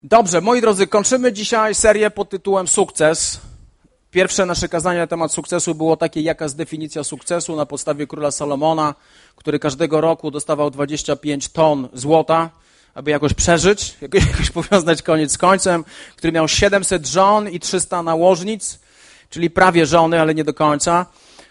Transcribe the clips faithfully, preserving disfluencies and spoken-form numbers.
Dobrze, moi drodzy, kończymy dzisiaj serię pod tytułem Sukces. Pierwsze nasze kazanie na temat sukcesu było takie, jaka jest definicja sukcesu na podstawie króla Salomona, który każdego roku dostawał dwadzieścia pięć ton złota, aby jakoś przeżyć, jakoś powiązać koniec z końcem, który miał siedemset żon i trzysta nałożnic, czyli prawie żony, ale nie do końca.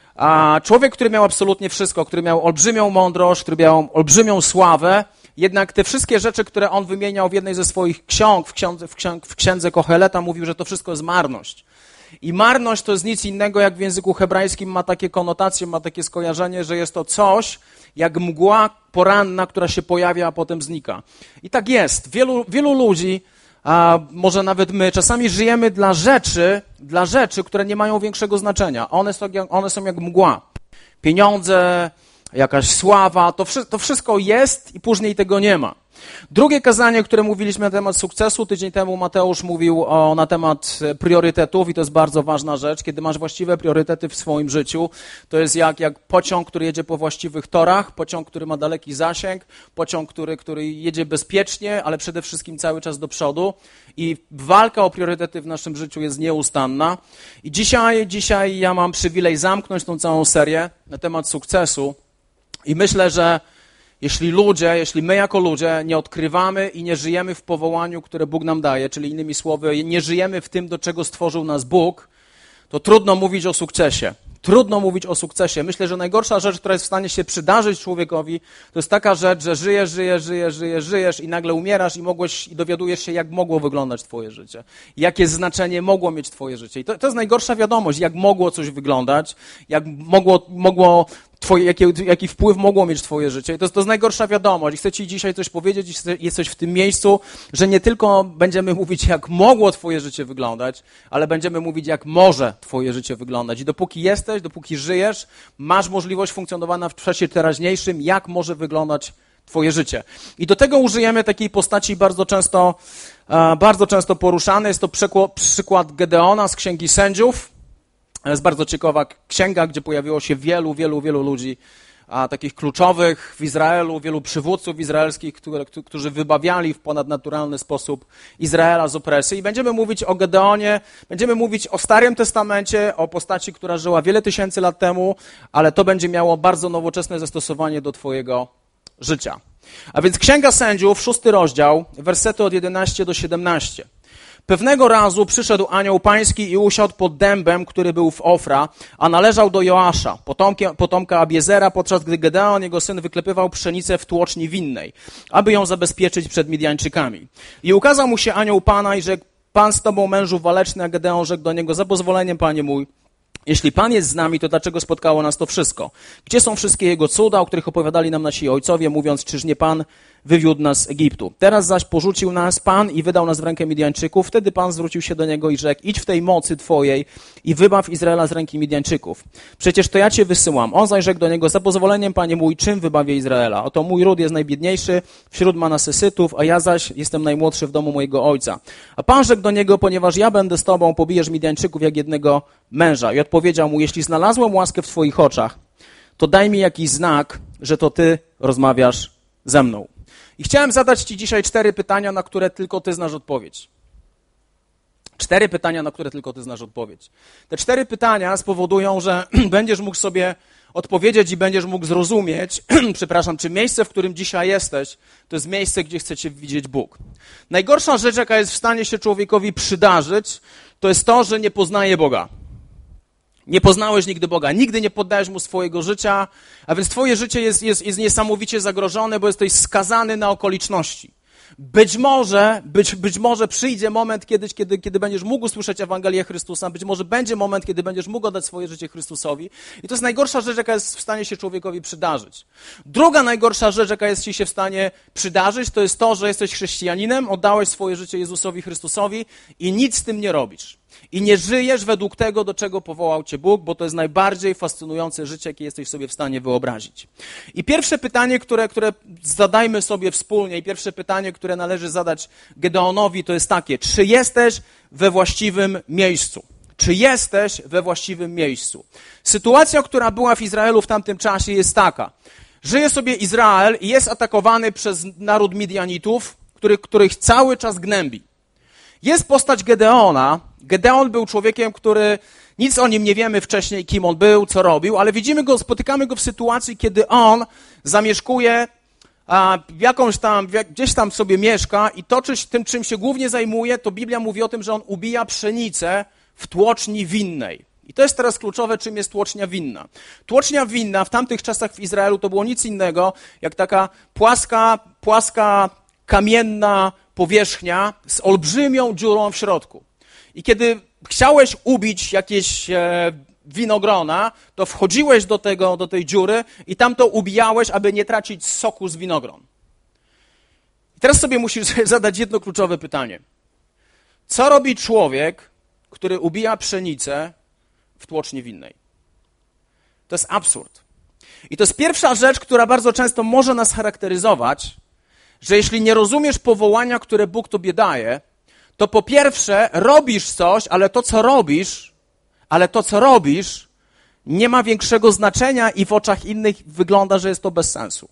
A człowiek, który miał absolutnie wszystko, który miał olbrzymią mądrość, który miał olbrzymią sławę, jednak te wszystkie rzeczy, które on wymieniał w jednej ze swoich ksiąg, w księdze, w księdze, w księdze Koheleta, mówił, że to wszystko jest marność. I marność to jest nic innego, jak w języku hebrajskim ma takie konotacje, ma takie skojarzenie, że jest to coś jak mgła poranna, która się pojawia, a potem znika. I tak jest. Wielu, wielu ludzi, a może nawet my, czasami żyjemy dla rzeczy, dla rzeczy, które nie mają większego znaczenia. One są, one są jak mgła. Pieniądze, jakaś sława, to, to wszystko jest i później tego nie ma. Drugie kazanie, które mówiliśmy na temat sukcesu, tydzień temu Mateusz mówił o, na temat priorytetów i to jest bardzo ważna rzecz. Kiedy masz właściwe priorytety w swoim życiu, to jest jak, jak pociąg, który jedzie po właściwych torach, pociąg, który ma daleki zasięg, pociąg, który, który jedzie bezpiecznie, ale przede wszystkim cały czas do przodu i walka o priorytety w naszym życiu jest nieustanna. I dzisiaj, dzisiaj ja mam przywilej zamknąć tą całą serię na temat sukcesu i myślę, że jeśli ludzie, jeśli my jako ludzie nie odkrywamy i nie żyjemy w powołaniu, które Bóg nam daje, czyli innymi słowy, nie żyjemy w tym, do czego stworzył nas Bóg, to trudno mówić o sukcesie. Trudno mówić o sukcesie. Myślę, że najgorsza rzecz, która jest w stanie się przydarzyć człowiekowi, to jest taka rzecz, że żyjesz, żyjesz, żyjesz, żyjesz, żyjesz i nagle umierasz i mogłeś i dowiadujesz się, jak mogło wyglądać twoje życie. Jakie znaczenie mogło mieć twoje życie. I to, to jest najgorsza wiadomość, jak mogło coś wyglądać, jak mogło, mogło Twoje, jaki, jaki wpływ mogło mieć twoje życie. I to, to jest najgorsza wiadomość. I chcę ci dzisiaj coś powiedzieć i jesteś w tym miejscu, że nie tylko będziemy mówić, jak mogło twoje życie wyglądać, ale będziemy mówić, jak może twoje życie wyglądać. I dopóki jesteś, dopóki żyjesz, masz możliwość funkcjonowania w czasie teraźniejszym, jak może wyglądać twoje życie. I do tego użyjemy takiej postaci bardzo często, bardzo często poruszanej. Jest to przykład Gedeona z Księgi Sędziów. To jest bardzo ciekawa księga, gdzie pojawiło się wielu, wielu, wielu ludzi, a takich kluczowych w Izraelu, wielu przywódców izraelskich, które, którzy wybawiali w ponadnaturalny sposób Izraela z opresji. I będziemy mówić o Gedeonie, będziemy mówić o Starym Testamencie, o postaci, która żyła wiele tysięcy lat temu, ale to będzie miało bardzo nowoczesne zastosowanie do twojego życia. A więc Księga Sędziów, szósty rozdział, wersety od jedenastego do siedemnastego. Pewnego razu przyszedł anioł pański i usiadł pod dębem, który był w Ofra, a należał do Joasza, potomka, potomka Abiezera, podczas gdy Gedeon, jego syn, wyklepywał pszenicę w tłoczni winnej, aby ją zabezpieczyć przed Midianczykami. I ukazał mu się anioł Pana i rzekł: Pan z tobą, mężu waleczny, a Gedeon rzekł do niego: za pozwoleniem, panie mój, jeśli Pan jest z nami, to dlaczego spotkało nas to wszystko? Gdzie są wszystkie Jego cuda, o których opowiadali nam nasi ojcowie, mówiąc, czyż nie Pan wywiódł nas z Egiptu? Teraz zaś porzucił nas Pan i wydał nas w rękę Midianczyków. Wtedy Pan zwrócił się do niego i rzekł: idź w tej mocy Twojej i wybaw Izraela z ręki Midianczyków. Przecież to ja Cię wysyłam. On zaś rzekł do niego: za pozwoleniem, panie mój, czym wybawię Izraela? Oto mój ród jest najbiedniejszy wśród Manasesytów, a ja zaś jestem najmłodszy w domu mojego ojca. A Pan rzekł do niego: ponieważ ja będę z Tobą, pobijesz Midianczyków jak jednego męża. I odpowiedział mu: jeśli znalazłem łaskę w Twoich oczach, to daj mi jakiś znak, że to Ty rozmawiasz ze mną. I chciałem zadać Ci dzisiaj cztery pytania, na które tylko Ty znasz odpowiedź. Cztery pytania, na które tylko Ty znasz odpowiedź. Te cztery pytania spowodują, że będziesz mógł sobie odpowiedzieć i będziesz mógł zrozumieć, przepraszam, czy miejsce, w którym dzisiaj jesteś, to jest miejsce, gdzie chce Cię widzieć Bóg. Najgorsza rzecz, jaka jest w stanie się człowiekowi przydarzyć, to jest to, że nie poznaje Boga. Nie poznałeś nigdy Boga, nigdy nie poddałeś Mu swojego życia, a więc twoje życie jest, jest, jest niesamowicie zagrożone, bo jesteś skazany na okoliczności. Być może, być, być może przyjdzie moment kiedyś, kiedy, kiedy będziesz mógł usłyszeć Ewangelię Chrystusa, być może będzie moment, kiedy będziesz mógł oddać swoje życie Chrystusowi i to jest najgorsza rzecz, jaka jest w stanie się człowiekowi przydarzyć. Druga najgorsza rzecz, jaka jest ci się w stanie przydarzyć, to jest to, że jesteś chrześcijaninem, oddałeś swoje życie Jezusowi Chrystusowi i nic z tym nie robisz. I nie żyjesz według tego, do czego powołał cię Bóg, bo to jest najbardziej fascynujące życie, jakie jesteś sobie w stanie wyobrazić. I pierwsze pytanie, które, które zadajmy sobie wspólnie i pierwsze pytanie, które należy zadać Gedeonowi, to jest takie: czy jesteś we właściwym miejscu? Czy jesteś we właściwym miejscu? Sytuacja, która była w Izraelu w tamtym czasie, jest taka. Żyje sobie Izrael i jest atakowany przez naród Midianitów, który, których cały czas gnębi. Jest postać Gedeona. Gedeon był człowiekiem, który nic o nim nie wiemy wcześniej, kim on był, co robił, ale widzimy go, spotykamy go w sytuacji, kiedy on zamieszkuje a, jakąś tam, gdzieś tam sobie mieszka i to, czy, tym, czym się głównie zajmuje, to Biblia mówi o tym, że on ubija pszenicę w tłoczni winnej. I to jest teraz kluczowe, czym jest tłocznia winna. Tłocznia winna w tamtych czasach w Izraelu to było nic innego, jak taka płaska, płaska, kamienna powierzchnia z olbrzymią dziurą w środku. I kiedy chciałeś ubić jakieś e, winogrona, to wchodziłeś do, tego, do tej dziury i tam to ubijałeś, aby nie tracić soku z winogron. I teraz sobie musisz zadać jedno kluczowe pytanie. Co robi człowiek, który ubija pszenicę w tłoczni winnej? To jest absurd. I to jest pierwsza rzecz, która bardzo często może nas charakteryzować, że jeśli nie rozumiesz powołania, które Bóg tobie daje, to po pierwsze robisz coś, ale to, co robisz, ale to, co robisz, nie ma większego znaczenia i w oczach innych wygląda, że jest to bez sensu.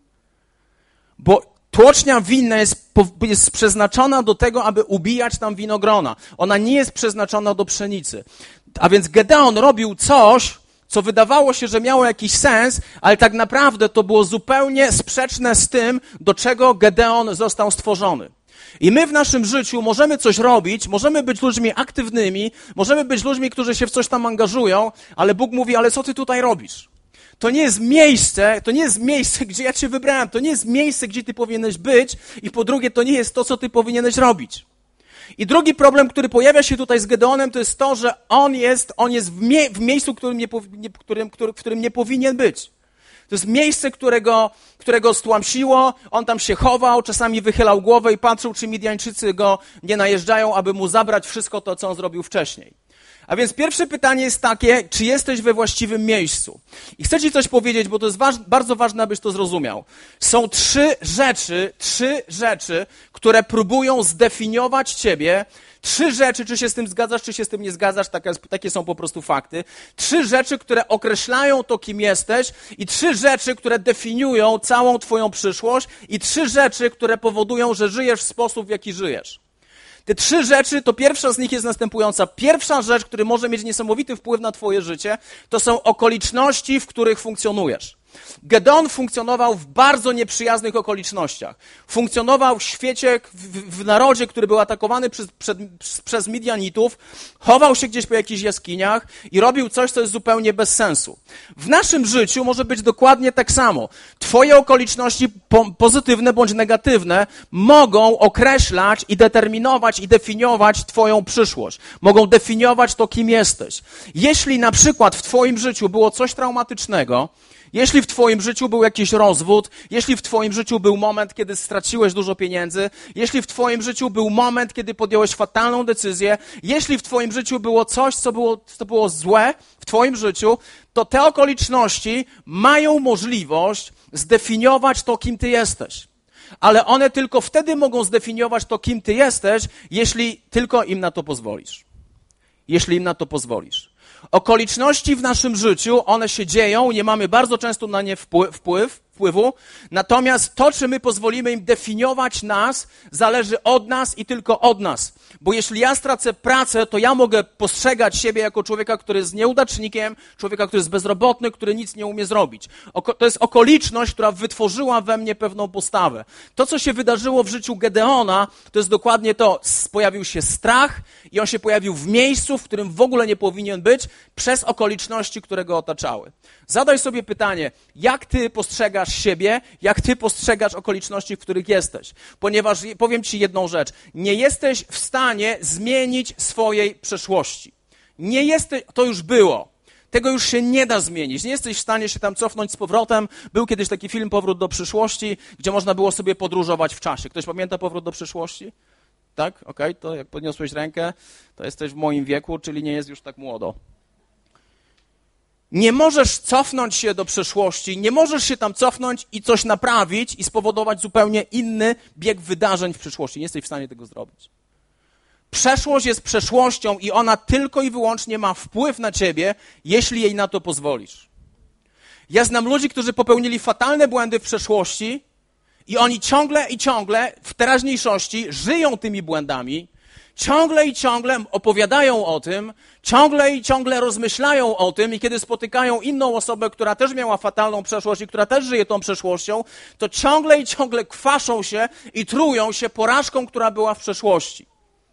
Bo tłocznia winna jest, jest przeznaczona do tego, aby ubijać tam winogrona. Ona nie jest przeznaczona do pszenicy. A więc Gedeon robił coś, co wydawało się, że miało jakiś sens, ale tak naprawdę to było zupełnie sprzeczne z tym, do czego Gedeon został stworzony. I my w naszym życiu możemy coś robić, możemy być ludźmi aktywnymi, możemy być ludźmi, którzy się w coś tam angażują, ale Bóg mówi, ale co ty tutaj robisz? To nie jest miejsce, to nie jest miejsce, gdzie ja cię wybrałem, to nie jest miejsce, gdzie ty powinieneś być i po drugie, to nie jest to, co ty powinieneś robić. I drugi problem, który pojawia się tutaj z Gedeonem, to jest to, że on jest, on jest w, mie- w miejscu, którym nie, nie, którym, który, w którym nie powinien być. To jest miejsce, którego, którego stłamsiło, on tam się chował, czasami wychylał głowę i patrzył, czy Midianczycy go nie najeżdżają, aby mu zabrać wszystko to, co on zrobił wcześniej. A więc pierwsze pytanie jest takie, czy jesteś we właściwym miejscu? I chcę ci coś powiedzieć, bo to jest waż, bardzo ważne, abyś to zrozumiał. Są trzy rzeczy, trzy rzeczy, które próbują zdefiniować ciebie. Trzy rzeczy, czy się z tym zgadzasz, czy się z tym nie zgadzasz, takie, takie są po prostu fakty. Trzy rzeczy, które określają to, kim jesteś i trzy rzeczy, które definiują całą twoją przyszłość i trzy rzeczy, które powodują, że żyjesz w sposób, w jaki żyjesz. Te trzy rzeczy, to pierwsza z nich jest następująca. Pierwsza rzecz, która może mieć niesamowity wpływ na twoje życie, to są okoliczności, w których funkcjonujesz. Gedeon funkcjonował w bardzo nieprzyjaznych okolicznościach. Funkcjonował w świecie, w, w narodzie, który był atakowany przez, przed, przez Midianitów, chował się gdzieś po jakichś jaskiniach i robił coś, co jest zupełnie bez sensu. W naszym życiu może być dokładnie tak samo. Twoje okoliczności po, pozytywne bądź negatywne mogą określać i determinować i definiować twoją przyszłość. Mogą definiować to, kim jesteś. Jeśli na przykład w twoim życiu było coś traumatycznego, jeśli w twoim życiu był jakiś rozwód, jeśli w twoim życiu był moment, kiedy straciłeś dużo pieniędzy, jeśli w twoim życiu był moment, kiedy podjąłeś fatalną decyzję, jeśli w twoim życiu było coś, co było, co było złe w twoim życiu, to te okoliczności mają możliwość zdefiniować to, kim ty jesteś. Ale one tylko wtedy mogą zdefiniować to, kim ty jesteś, jeśli tylko im na to pozwolisz. Jeśli im na to pozwolisz. Okoliczności w naszym życiu, one się dzieją, nie mamy bardzo często na nie wpływ, wpływ, wpływu, natomiast to, czy my pozwolimy im definiować nas, zależy od nas i tylko od nas. Bo jeśli ja stracę pracę, to ja mogę postrzegać siebie jako człowieka, który jest nieudacznikiem, człowieka, który jest bezrobotny, który nic nie umie zrobić. Oko- to jest okoliczność, która wytworzyła we mnie pewną postawę. To, co się wydarzyło w życiu Gedeona, to jest dokładnie to. Pojawił się strach i on się pojawił w miejscu, w którym w ogóle nie powinien być, przez okoliczności, które go otaczały. Zadaj sobie pytanie, jak ty postrzegasz siebie, jak ty postrzegasz okoliczności, w których jesteś. Ponieważ powiem ci jedną rzecz, nie jesteś w stanie zmienić swojej przeszłości. Nie jesteś, to już było. Tego już się nie da zmienić. Nie jesteś w stanie się tam cofnąć z powrotem. Był kiedyś taki film Powrót do przyszłości, gdzie można było sobie podróżować w czasie. Ktoś pamięta Powrót do przyszłości? Tak? Okej, okay. To jak podniosłeś rękę, to jesteś w moim wieku, czyli nie jest już tak młodo. Nie możesz cofnąć się do przeszłości, nie możesz się tam cofnąć i coś naprawić i spowodować zupełnie inny bieg wydarzeń w przyszłości. Nie jesteś w stanie tego zrobić. Przeszłość jest przeszłością i ona tylko i wyłącznie ma wpływ na ciebie, jeśli jej na to pozwolisz. Ja znam ludzi, którzy popełnili fatalne błędy w przeszłości i oni ciągle i ciągle w teraźniejszości żyją tymi błędami, Ciągle i ciągle opowiadają o tym, ciągle i ciągle rozmyślają o tym i kiedy spotykają inną osobę, która też miała fatalną przeszłość i która też żyje tą przeszłością, to ciągle i ciągle kwaszą się i trują się porażką, która była w przeszłości.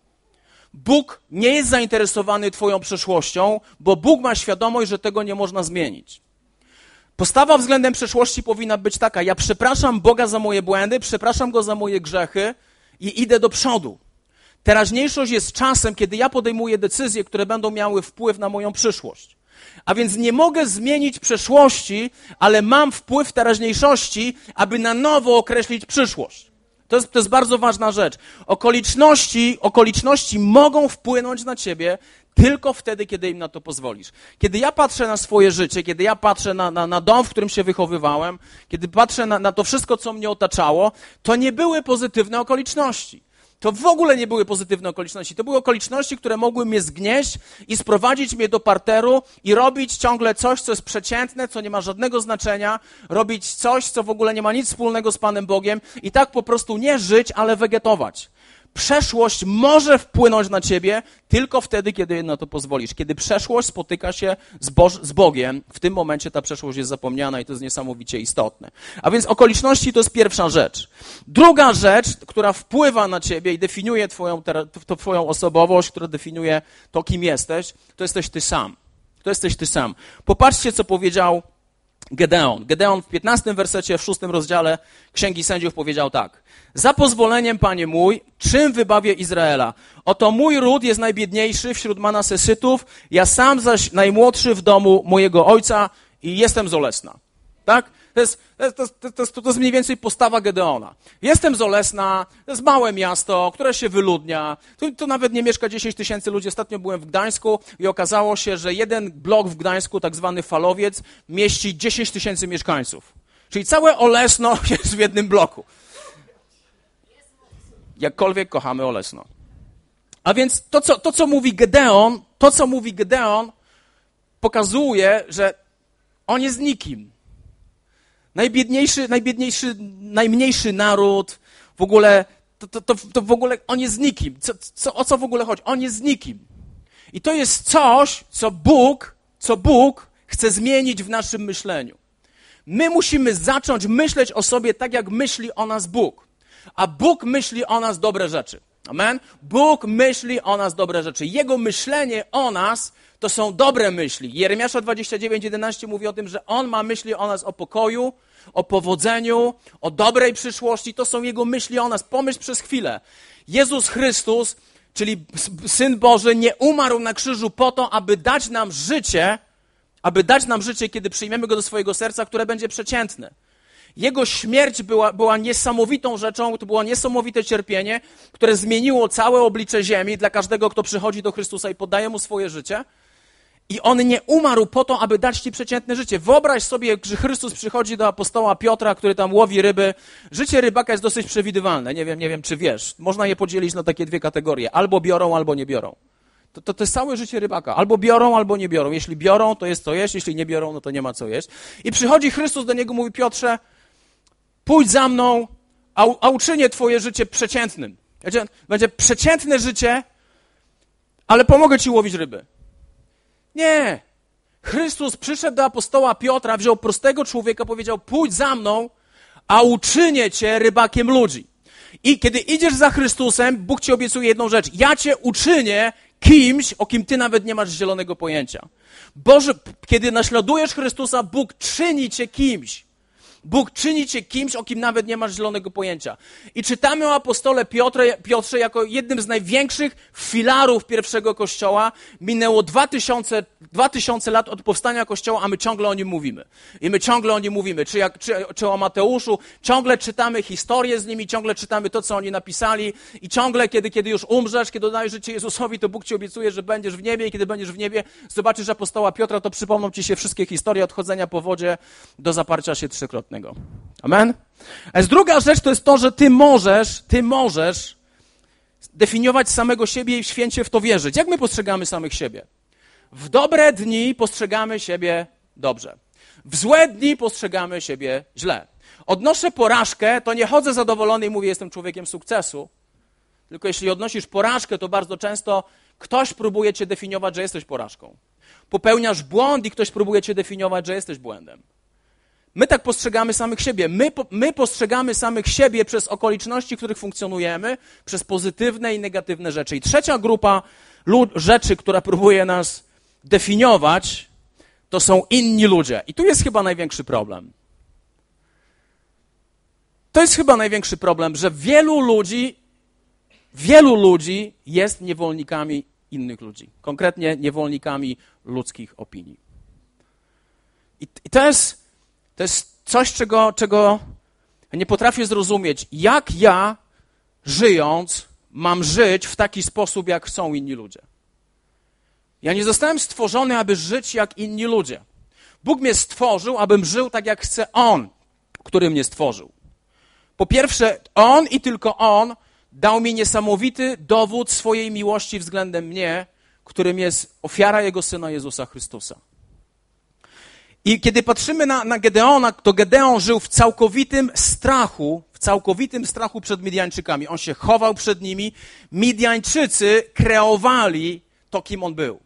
Bóg nie jest zainteresowany twoją przeszłością, bo Bóg ma świadomość, że tego nie można zmienić. Postawa względem przeszłości powinna być taka: ja przepraszam Boga za moje błędy, przepraszam Go za moje grzechy i idę do przodu. Teraźniejszość jest czasem, kiedy ja podejmuję decyzje, które będą miały wpływ na moją przyszłość. A więc nie mogę zmienić przeszłości, ale mam wpływ w teraźniejszości, aby na nowo określić przyszłość. To jest, to jest bardzo ważna rzecz. Okoliczności, okoliczności mogą wpłynąć na ciebie tylko wtedy, kiedy im na to pozwolisz. Kiedy ja patrzę na swoje życie, kiedy ja patrzę na, na, na dom, w którym się wychowywałem, kiedy patrzę na, na to wszystko, co mnie otaczało, to nie były pozytywne okoliczności. To w ogóle nie były pozytywne okoliczności. To były okoliczności, które mogły mnie zgnieść i sprowadzić mnie do parteru i robić ciągle coś, co jest przeciętne, co nie ma żadnego znaczenia, robić coś, co w ogóle nie ma nic wspólnego z Panem Bogiem i tak po prostu nie żyć, ale wegetować. Przeszłość może wpłynąć na ciebie tylko wtedy, kiedy na to pozwolisz. Kiedy przeszłość spotyka się z, Boż- z Bogiem, w tym momencie ta przeszłość jest zapomniana i to jest niesamowicie istotne. A więc okoliczności to jest pierwsza rzecz. Druga rzecz, która wpływa na ciebie i definiuje twoją, to twoją osobowość, która definiuje to, kim jesteś, to jesteś ty sam. To jesteś ty sam. Popatrzcie, co powiedział Gedeon. Gedeon w piętnastym wersecie, w szóstym rozdziale Księgi Sędziów powiedział tak. Za pozwoleniem, Panie mój, czym wybawię Izraela? Oto mój ród jest najbiedniejszy wśród Manasesytów, ja sam zaś najmłodszy w domu mojego ojca i jestem z Olesna. Tak? To jest, to, jest, to, jest, to jest mniej więcej postawa Gedeona. Jestem z Olesna, to jest małe miasto, które się wyludnia. Tu, tu nawet nie mieszka dziesięć tysięcy ludzi. Ostatnio byłem w Gdańsku i okazało się, że jeden blok w Gdańsku, tak zwany Falowiec, mieści dziesięć tysięcy mieszkańców. Czyli całe Olesno jest w jednym bloku. Jakkolwiek kochamy Olesno. A więc to, co, to, co mówi Gedeon, to, co mówi Gedeon, pokazuje, że on jest nikim. Najbiedniejszy, najbiedniejszy, najmniejszy naród, w ogóle, to, to, to, to w ogóle on jest nikim. Co, co, o co w ogóle chodzi? On jest nikim. I to jest coś, co Bóg, co Bóg chce zmienić w naszym myśleniu. My musimy zacząć myśleć o sobie tak, jak myśli o nas Bóg. A Bóg myśli o nas dobre rzeczy. Amen? Bóg myśli o nas dobre rzeczy. Jego myślenie o nas to są dobre myśli. Jeremiasza dwadzieścia dziewięć jedenaście mówi o tym, że On ma myśli o nas o pokoju, o powodzeniu, o dobrej przyszłości. To są Jego myśli o nas. Pomyśl przez chwilę. Jezus Chrystus, czyli Syn Boży, nie umarł na krzyżu po to, aby dać nam życie, aby dać nam życie, kiedy przyjmiemy Go do swojego serca, które będzie przeciętne. Jego śmierć była, była niesamowitą rzeczą, to było niesamowite cierpienie, które zmieniło całe oblicze ziemi dla każdego, kto przychodzi do Chrystusa i poddaje Mu swoje życie. I On nie umarł po to, aby dać ci przeciętne życie. Wyobraź sobie, że Chrystus przychodzi do apostoła Piotra, który tam łowi ryby. Życie rybaka jest dosyć przewidywalne. Nie wiem, nie wiem, czy wiesz. Można je podzielić na takie dwie kategorie. Albo biorą, albo nie biorą. To, to, to jest całe życie rybaka. Albo biorą, albo nie biorą. Jeśli biorą, to jest co jeść. Jeśli nie biorą, no to nie ma co jeść. I przychodzi Chrystus do niego, mówi: Piotrze, pójdź za mną, a, a uczynię twoje życie przeciętnym. Będzie, będzie przeciętne życie, ale pomogę ci łowić ryby. Nie. Chrystus przyszedł do apostoła Piotra, wziął prostego człowieka, powiedział: pójdź za mną, a uczynię cię rybakiem ludzi. I kiedy idziesz za Chrystusem, Bóg ci obiecuje jedną rzecz. Ja cię uczynię kimś, o kim ty nawet nie masz zielonego pojęcia. Boże, kiedy naśladujesz Chrystusa, Bóg czyni cię kimś. Bóg czyni cię kimś, o kim nawet nie masz zielonego pojęcia. I czytamy o apostole Piotrze, Piotrze jako jednym z największych filarów pierwszego Kościoła. Minęło dwa tysiące, dwa tysiące lat od powstania Kościoła, a my ciągle o nim mówimy. I my ciągle o nim mówimy. Czy, jak, czy, czy o Mateuszu, ciągle czytamy historię z nimi, ciągle czytamy to, co oni napisali. I ciągle, kiedy, kiedy już umrzesz, kiedy dajesz życie Jezusowi, to Bóg ci obiecuje, że będziesz w niebie. I kiedy będziesz w niebie, zobaczysz apostoła Piotra, to przypomną ci się wszystkie historie od chodzenia po wodzie do zaparcia się trzykrotnie. Amen? A jest druga rzecz, to jest to, że ty możesz, ty możesz definiować samego siebie i święcie w to wierzyć. Jak my postrzegamy samych siebie? W dobre dni postrzegamy siebie dobrze. W złe dni postrzegamy siebie źle. Odnoszę porażkę, to nie chodzę zadowolony i mówię: jestem człowiekiem sukcesu, Tylko jeśli odnosisz porażkę, to bardzo często ktoś próbuje cię definiować, że jesteś porażką. Popełniasz błąd i ktoś próbuje cię definiować, że jesteś błędem. My tak postrzegamy samych siebie. My, my postrzegamy samych siebie przez okoliczności, w których funkcjonujemy, przez pozytywne i negatywne rzeczy. I trzecia grupa lud- rzeczy, która próbuje nas definiować, to są inni ludzie. I tu jest chyba największy problem. To jest chyba największy problem, że wielu ludzi, wielu ludzi jest niewolnikami innych ludzi. Konkretnie niewolnikami ludzkich opinii. I, i to jest, to jest coś, czego, czego nie potrafię zrozumieć. Jak ja, żyjąc, mam żyć w taki sposób, jak chcą inni ludzie? Ja nie zostałem stworzony, aby żyć jak inni ludzie. Bóg mnie stworzył, abym żył tak, jak chce On, który mnie stworzył. Po pierwsze, On i tylko On dał mi niesamowity dowód swojej miłości względem mnie, którym jest ofiara Jego Syna Jezusa Chrystusa. I kiedy patrzymy na, na Gedeona, to Gedeon żył w całkowitym strachu, w całkowitym strachu przed Midianczykami. On się chował przed nimi. Midianczycy kreowali to, kim on był.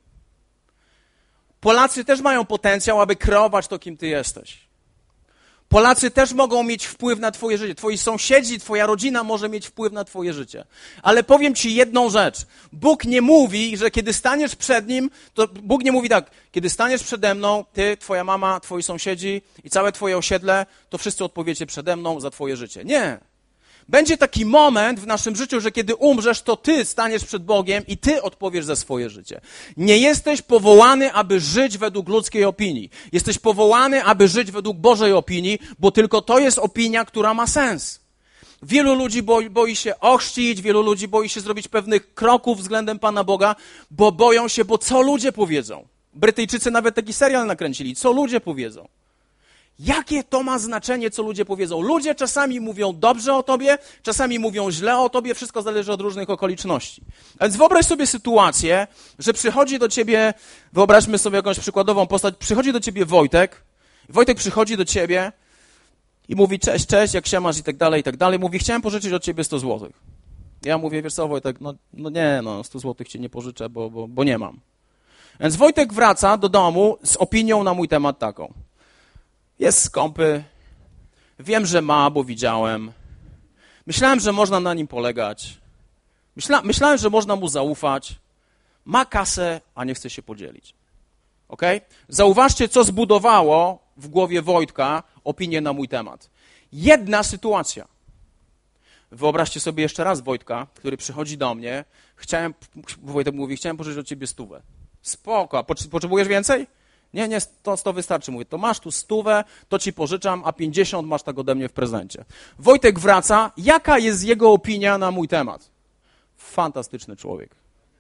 Polacy też mają potencjał, aby kreować to, kim ty jesteś. Polacy też mogą mieć wpływ na twoje życie. Twoi sąsiedzi, twoja rodzina może mieć wpływ na twoje życie. Ale powiem ci jedną rzecz. Bóg nie mówi, że kiedy staniesz przed Nim, to Bóg nie mówi tak, kiedy staniesz przede mną, ty, twoja mama, twoi sąsiedzi i całe twoje osiedle, to wszyscy odpowiecie przede mną za twoje życie. Nie. Będzie taki moment w naszym życiu, że kiedy umrzesz, to ty staniesz przed Bogiem i ty odpowiesz za swoje życie. Nie jesteś powołany, aby żyć według ludzkiej opinii. Jesteś powołany, aby żyć według Bożej opinii, bo tylko to jest opinia, która ma sens. Wielu ludzi boi, boi się ochrzcić, wielu ludzi boi się zrobić pewnych kroków względem Pana Boga, bo boją się, bo co ludzie powiedzą. Brytyjczycy nawet taki serial nakręcili. Co ludzie powiedzą? Jakie to ma znaczenie, co ludzie powiedzą? Ludzie czasami mówią dobrze o tobie, czasami mówią źle o tobie, wszystko zależy od różnych okoliczności. A więc wyobraź sobie sytuację, że przychodzi do ciebie, wyobraźmy sobie jakąś przykładową postać, przychodzi do ciebie Wojtek, Wojtek przychodzi do ciebie i mówi cześć, cześć, jak się masz i tak dalej, i tak dalej. Mówi, chciałem pożyczyć od ciebie sto złotych. Ja mówię, wiesz co, Wojtek, no, no nie, no sto złotych ci nie pożyczę, bo, bo, bo nie mam. Więc Wojtek wraca do domu z opinią na mój temat taką. Jest skąpy, wiem, że ma, bo widziałem. Myślałem, że można na nim polegać. Myśla, myślałem, że można mu zaufać. Ma kasę, a nie chce się podzielić. Okay? Zauważcie, co zbudowało w głowie Wojtka opinię na mój temat. Jedna sytuacja. Wyobraźcie sobie jeszcze raz Wojtka, który przychodzi do mnie. Chciałem, Wojtek mówi, chciałem pożyczyć od ciebie stówę. Spoko, potrzebujesz więcej? Nie, nie, to, to wystarczy. Mówię, to masz tu stówę, to ci pożyczam, a pięćdziesiąt masz tak ode mnie w prezencie. Wojtek wraca. Jaka jest jego opinia na mój temat? Fantastyczny człowiek.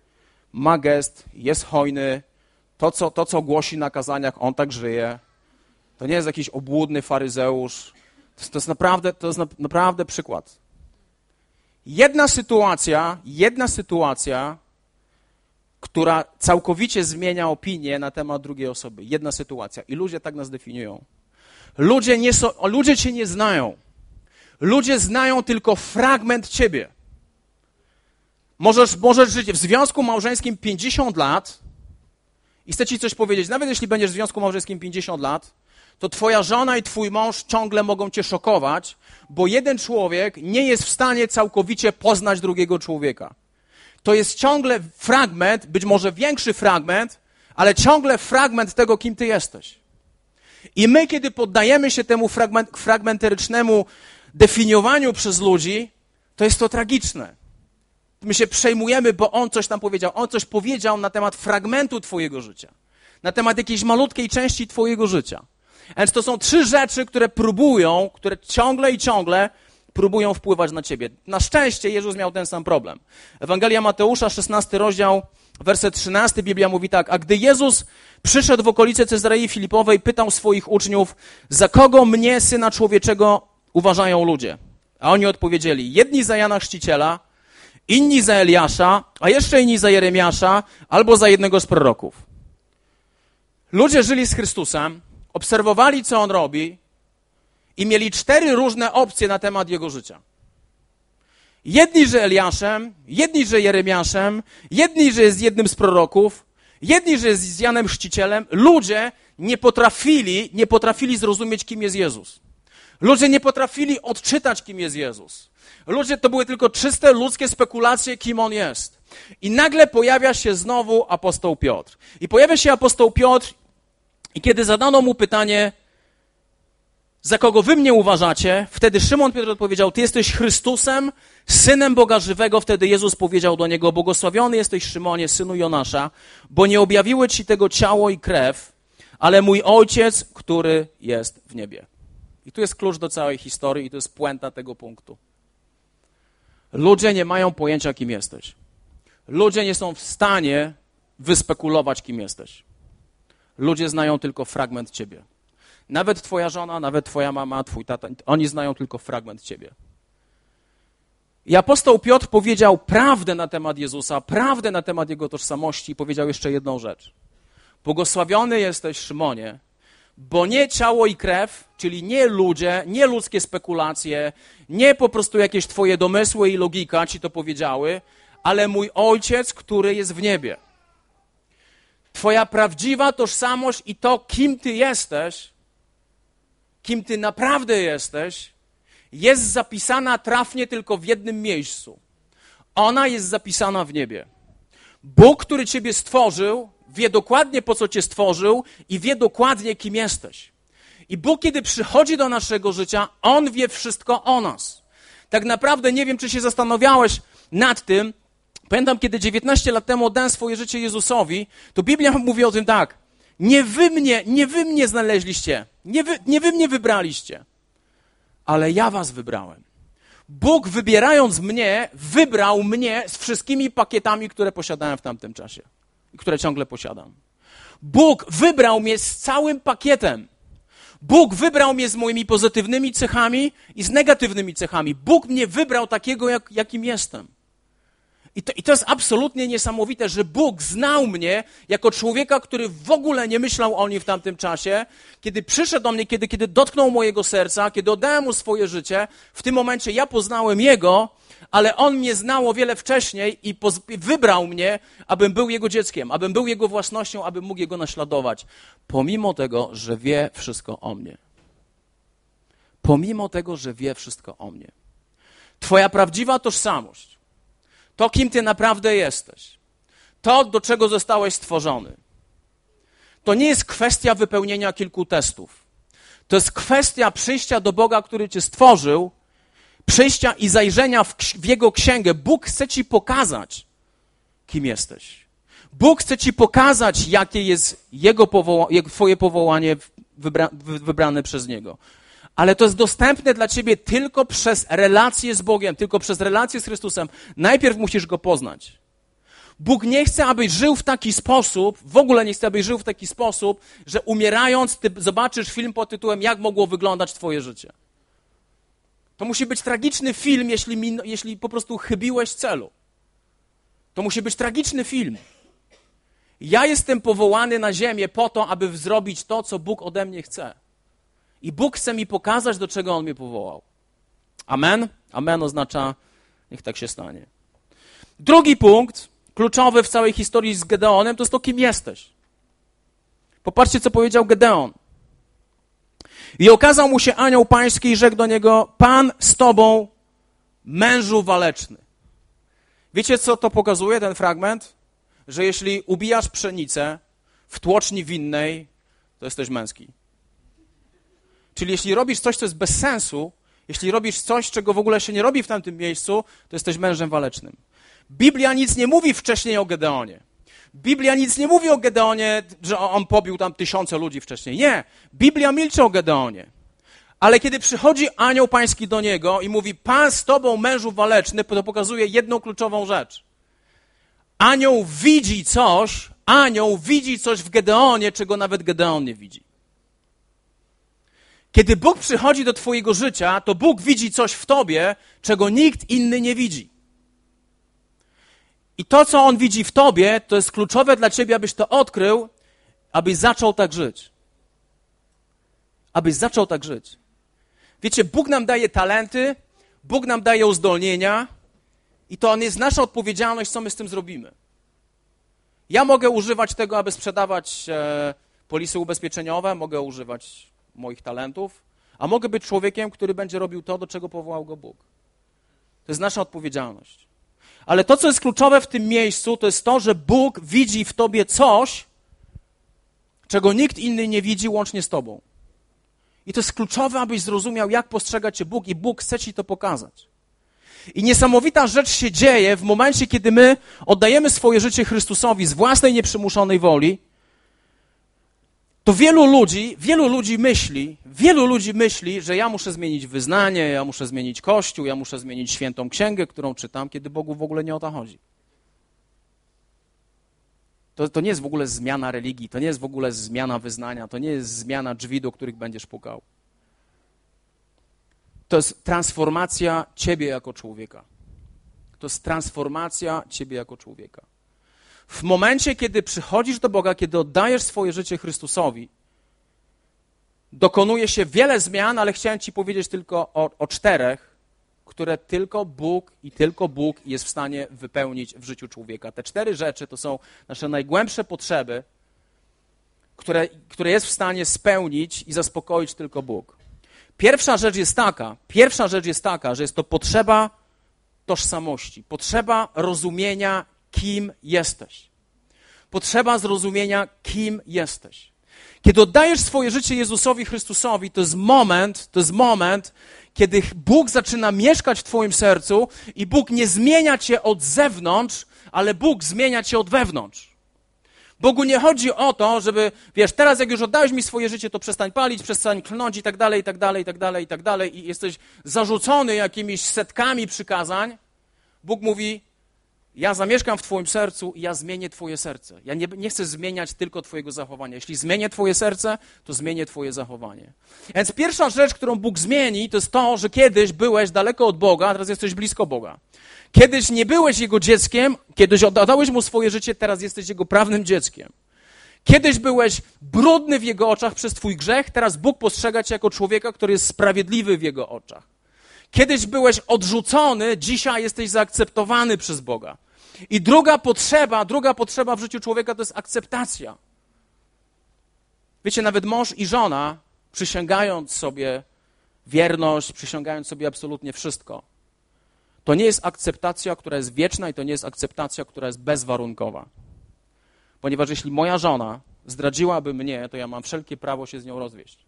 Ma gest, jest hojny. To co, to, co głosi na kazaniach, on tak żyje. To nie jest jakiś obłudny faryzeusz. To, to jest naprawdę, to jest na, naprawdę przykład. Jedna sytuacja, jedna sytuacja, która całkowicie zmienia opinię na temat drugiej osoby. Jedna sytuacja. I ludzie tak nas definiują. Ludzie, nie są, ludzie cię nie znają. Ludzie znają tylko fragment ciebie. Możesz, możesz żyć w związku małżeńskim pięćdziesiąt lat i chcę ci coś powiedzieć. Nawet jeśli będziesz w związku małżeńskim pięćdziesiąt lat, to twoja żona i twój mąż ciągle mogą cię szokować, bo jeden człowiek nie jest w stanie całkowicie poznać drugiego człowieka. To jest ciągle fragment, być może większy fragment, ale ciągle fragment tego, kim ty jesteś. I my, kiedy poddajemy się temu fragment, fragmentarycznemu definiowaniu przez ludzi, to jest to tragiczne. My się przejmujemy, bo on coś tam powiedział. On coś powiedział na temat fragmentu twojego życia. Na temat jakiejś malutkiej części twojego życia. A więc to są trzy rzeczy, które próbują, które ciągle i ciągle próbują wpływać na ciebie. Na szczęście Jezus miał ten sam problem. Ewangelia Mateusza, szesnasty rozdział, werset trzynasty, Biblia mówi tak. A gdy Jezus przyszedł w okolice Cezarei Filipowej, pytał swoich uczniów, za kogo mnie, Syna Człowieczego, uważają ludzie? A oni odpowiedzieli, jedni za Jana Chrzciciela, inni za Eliasza, a jeszcze inni za Jeremiasza, albo za jednego z proroków. Ludzie żyli z Chrystusem, obserwowali, co On robi i mieli cztery różne opcje na temat Jego życia. Jedni, że Eliaszem, jedni, że Jeremiaszem, jedni, że jest jednym z proroków, jedni, że jest z Janem Chrzcicielem. Ludzie nie potrafili, nie potrafili zrozumieć, kim jest Jezus. Ludzie nie potrafili odczytać, kim jest Jezus. Ludzie to były tylko czyste ludzkie spekulacje, kim On jest. I nagle pojawia się znowu apostoł Piotr. I pojawia się apostoł Piotr i kiedy zadano mu pytanie, za kogo wy mnie uważacie, wtedy Szymon Piotr odpowiedział, ty jesteś Chrystusem, Synem Boga żywego. Wtedy Jezus powiedział do niego, błogosławiony jesteś Szymonie, synu Jonasza, bo nie objawiły ci tego ciało i krew, ale mój Ojciec, który jest w niebie. I tu jest klucz do całej historii i to jest puenta tego punktu. Ludzie nie mają pojęcia, kim jesteś. Ludzie nie są w stanie wyspekulować, kim jesteś. Ludzie znają tylko fragment ciebie. Nawet twoja żona, nawet twoja mama, twój tata, oni znają tylko fragment ciebie. I apostoł Piotr powiedział prawdę na temat Jezusa, prawdę na temat Jego tożsamości i powiedział jeszcze jedną rzecz. Błogosławiony jesteś, Szymonie, bo nie ciało i krew, czyli nie ludzie, nie ludzkie spekulacje, nie po prostu jakieś twoje domysły i logika ci to powiedziały, ale mój Ojciec, który jest w niebie. Twoja prawdziwa tożsamość i to, kim ty jesteś, kim ty naprawdę jesteś, jest zapisana trafnie tylko w jednym miejscu. Ona jest zapisana w niebie. Bóg, który ciebie stworzył, wie dokładnie, po co cię stworzył i wie dokładnie, kim jesteś. I Bóg, kiedy przychodzi do naszego życia, On wie wszystko o nas. Tak naprawdę nie wiem, czy się zastanawiałeś nad tym. Pamiętam, kiedy dziewiętnaście lat temu oddałem swoje życie Jezusowi, to Biblia mówi o tym tak. Nie wy mnie, nie wy mnie znaleźliście, nie wy, nie wy mnie wybraliście, ale ja was wybrałem. Bóg, wybierając mnie, wybrał mnie z wszystkimi pakietami, które posiadałem w tamtym czasie i które ciągle posiadam. Bóg wybrał mnie z całym pakietem. Bóg wybrał mnie z moimi pozytywnymi cechami i z negatywnymi cechami. Bóg mnie wybrał takiego, jak, jakim jestem. I to, I to jest absolutnie niesamowite, że Bóg znał mnie jako człowieka, który w ogóle nie myślał o nim w tamtym czasie. Kiedy przyszedł do mnie, kiedy, kiedy dotknął mojego serca, kiedy oddałem mu swoje życie, w tym momencie ja poznałem Jego, ale On mnie znał o wiele wcześniej i poz- wybrał mnie, abym był Jego dzieckiem, abym był Jego własnością, abym mógł Jego naśladować. Pomimo tego, że wie wszystko o mnie. Pomimo tego, że wie wszystko o mnie. Twoja prawdziwa tożsamość, to, kim ty naprawdę jesteś, to, do czego zostałeś stworzony, to nie jest kwestia wypełnienia kilku testów. To jest kwestia przyjścia do Boga, który cię stworzył, przyjścia i zajrzenia w, w Jego księgę. Bóg chce ci pokazać, kim jesteś. Bóg chce ci pokazać, jakie jest Jego powoła- twoje powołanie wybra- wybrane przez Niego. Ale to jest dostępne dla ciebie tylko przez relację z Bogiem, tylko przez relację z Chrystusem. Najpierw musisz Go poznać. Bóg nie chce, abyś żył w taki sposób, w ogóle nie chce, abyś żył w taki sposób, że umierając, ty zobaczysz film pod tytułem Jak mogło wyglądać twoje życie. To musi być tragiczny film, jeśli, min- jeśli po prostu chybiłeś celu. To musi być tragiczny film. Ja jestem powołany na ziemię po to, aby zrobić to, co Bóg ode mnie chce. I Bóg chce mi pokazać, do czego On mnie powołał. Amen? Amen oznacza, niech tak się stanie. Drugi punkt, kluczowy w całej historii z Gedeonem, to jest to, kim jesteś. Popatrzcie, co powiedział Gedeon. I okazał mu się anioł pański i rzekł do niego, Pan z tobą, mężu waleczny. Wiecie, co to pokazuje, ten fragment? Że jeśli ubijasz pszenicę w tłoczni winnej, to jesteś męski. Czyli jeśli robisz coś, co jest bez sensu, jeśli robisz coś, czego w ogóle się nie robi w tamtym miejscu, to jesteś mężem walecznym. Biblia nic nie mówi wcześniej o Gedeonie. Biblia nic nie mówi o Gedeonie, że on pobił tam tysiące ludzi wcześniej. Nie, Biblia milczy o Gedeonie. Ale kiedy przychodzi anioł pański do niego i mówi, Pan z tobą, mężu waleczny, to pokazuje jedną kluczową rzecz. Anioł widzi coś, anioł widzi coś w Gedeonie, czego nawet Gedeon nie widzi. Kiedy Bóg przychodzi do twojego życia, to Bóg widzi coś w tobie, czego nikt inny nie widzi. I to, co On widzi w tobie, to jest kluczowe dla ciebie, abyś to odkrył, abyś zaczął tak żyć. Abyś zaczął tak żyć. Wiecie, Bóg nam daje talenty, Bóg nam daje uzdolnienia, I to jest nasza odpowiedzialność, co my z tym zrobimy. Ja mogę używać tego, aby sprzedawać e, polisy ubezpieczeniowe, mogę używać moich talentów, a mogę być człowiekiem, który będzie robił to, do czego powołał go Bóg. To jest nasza odpowiedzialność. Ale to, co jest kluczowe w tym miejscu, to jest to, że Bóg widzi w tobie coś, czego nikt inny nie widzi łącznie z tobą. I to jest kluczowe, abyś zrozumiał, jak postrzega cię Bóg i Bóg chce ci to pokazać. I niesamowita rzecz się dzieje w momencie, kiedy my oddajemy swoje życie Chrystusowi z własnej nieprzymuszonej woli, to wielu ludzi, wielu ludzi myśli, wielu ludzi myśli, że ja muszę zmienić wyznanie, ja muszę zmienić Kościół, ja muszę zmienić świętą księgę, którą czytam, kiedy Bogu w ogóle nie o to chodzi. To, to nie jest w ogóle zmiana religii, to nie jest w ogóle zmiana wyznania, to nie jest zmiana drzwi, do których będziesz pukał. To jest transformacja ciebie jako człowieka. To jest transformacja ciebie jako człowieka. W momencie, kiedy przychodzisz do Boga, kiedy oddajesz swoje życie Chrystusowi, dokonuje się wiele zmian, ale chciałem ci powiedzieć tylko o, o czterech, które tylko Bóg i tylko Bóg jest w stanie wypełnić w życiu człowieka. Te cztery rzeczy to są nasze najgłębsze potrzeby, które, które jest w stanie spełnić i zaspokoić tylko Bóg. Pierwsza rzecz jest taka, pierwsza rzecz jest taka, że jest to potrzeba tożsamości, potrzeba rozumienia, kim jesteś. Potrzeba zrozumienia, kim jesteś. Kiedy oddajesz swoje życie Jezusowi Chrystusowi, to jest moment, to jest moment, kiedy Bóg zaczyna mieszkać w twoim sercu i Bóg nie zmienia cię od zewnątrz, ale Bóg zmienia cię od wewnątrz. Bogu nie chodzi o to, żeby, wiesz, teraz jak już oddałeś mi swoje życie, to przestań palić, przestań klnąć i tak dalej, i tak dalej, i tak dalej, i tak dalej i jesteś zarzucony jakimiś setkami przykazań. Bóg mówi, ja zamieszkam w twoim sercu i ja zmienię twoje serce. Ja nie, nie chcę zmieniać tylko twojego zachowania. Jeśli zmienię twoje serce, to zmienię twoje zachowanie. Więc pierwsza rzecz, którą Bóg zmieni, to jest to, że kiedyś byłeś daleko od Boga, a teraz jesteś blisko Boga. Kiedyś nie byłeś Jego dzieckiem, kiedyś oddałeś Mu swoje życie, teraz jesteś Jego prawnym dzieckiem. Kiedyś byłeś brudny w Jego oczach przez twój grzech, teraz Bóg postrzega cię jako człowieka, który jest sprawiedliwy w Jego oczach. Kiedyś byłeś odrzucony, dzisiaj jesteś zaakceptowany przez Boga. I druga potrzeba, druga potrzeba w życiu człowieka to jest akceptacja. Wiecie, nawet mąż i żona, przysięgając sobie wierność, przysięgając sobie absolutnie wszystko, to nie jest akceptacja, która jest wieczna i to nie jest akceptacja, która jest bezwarunkowa. Ponieważ jeśli moja żona zdradziłaby mnie, to ja mam wszelkie prawo się z nią rozwieść.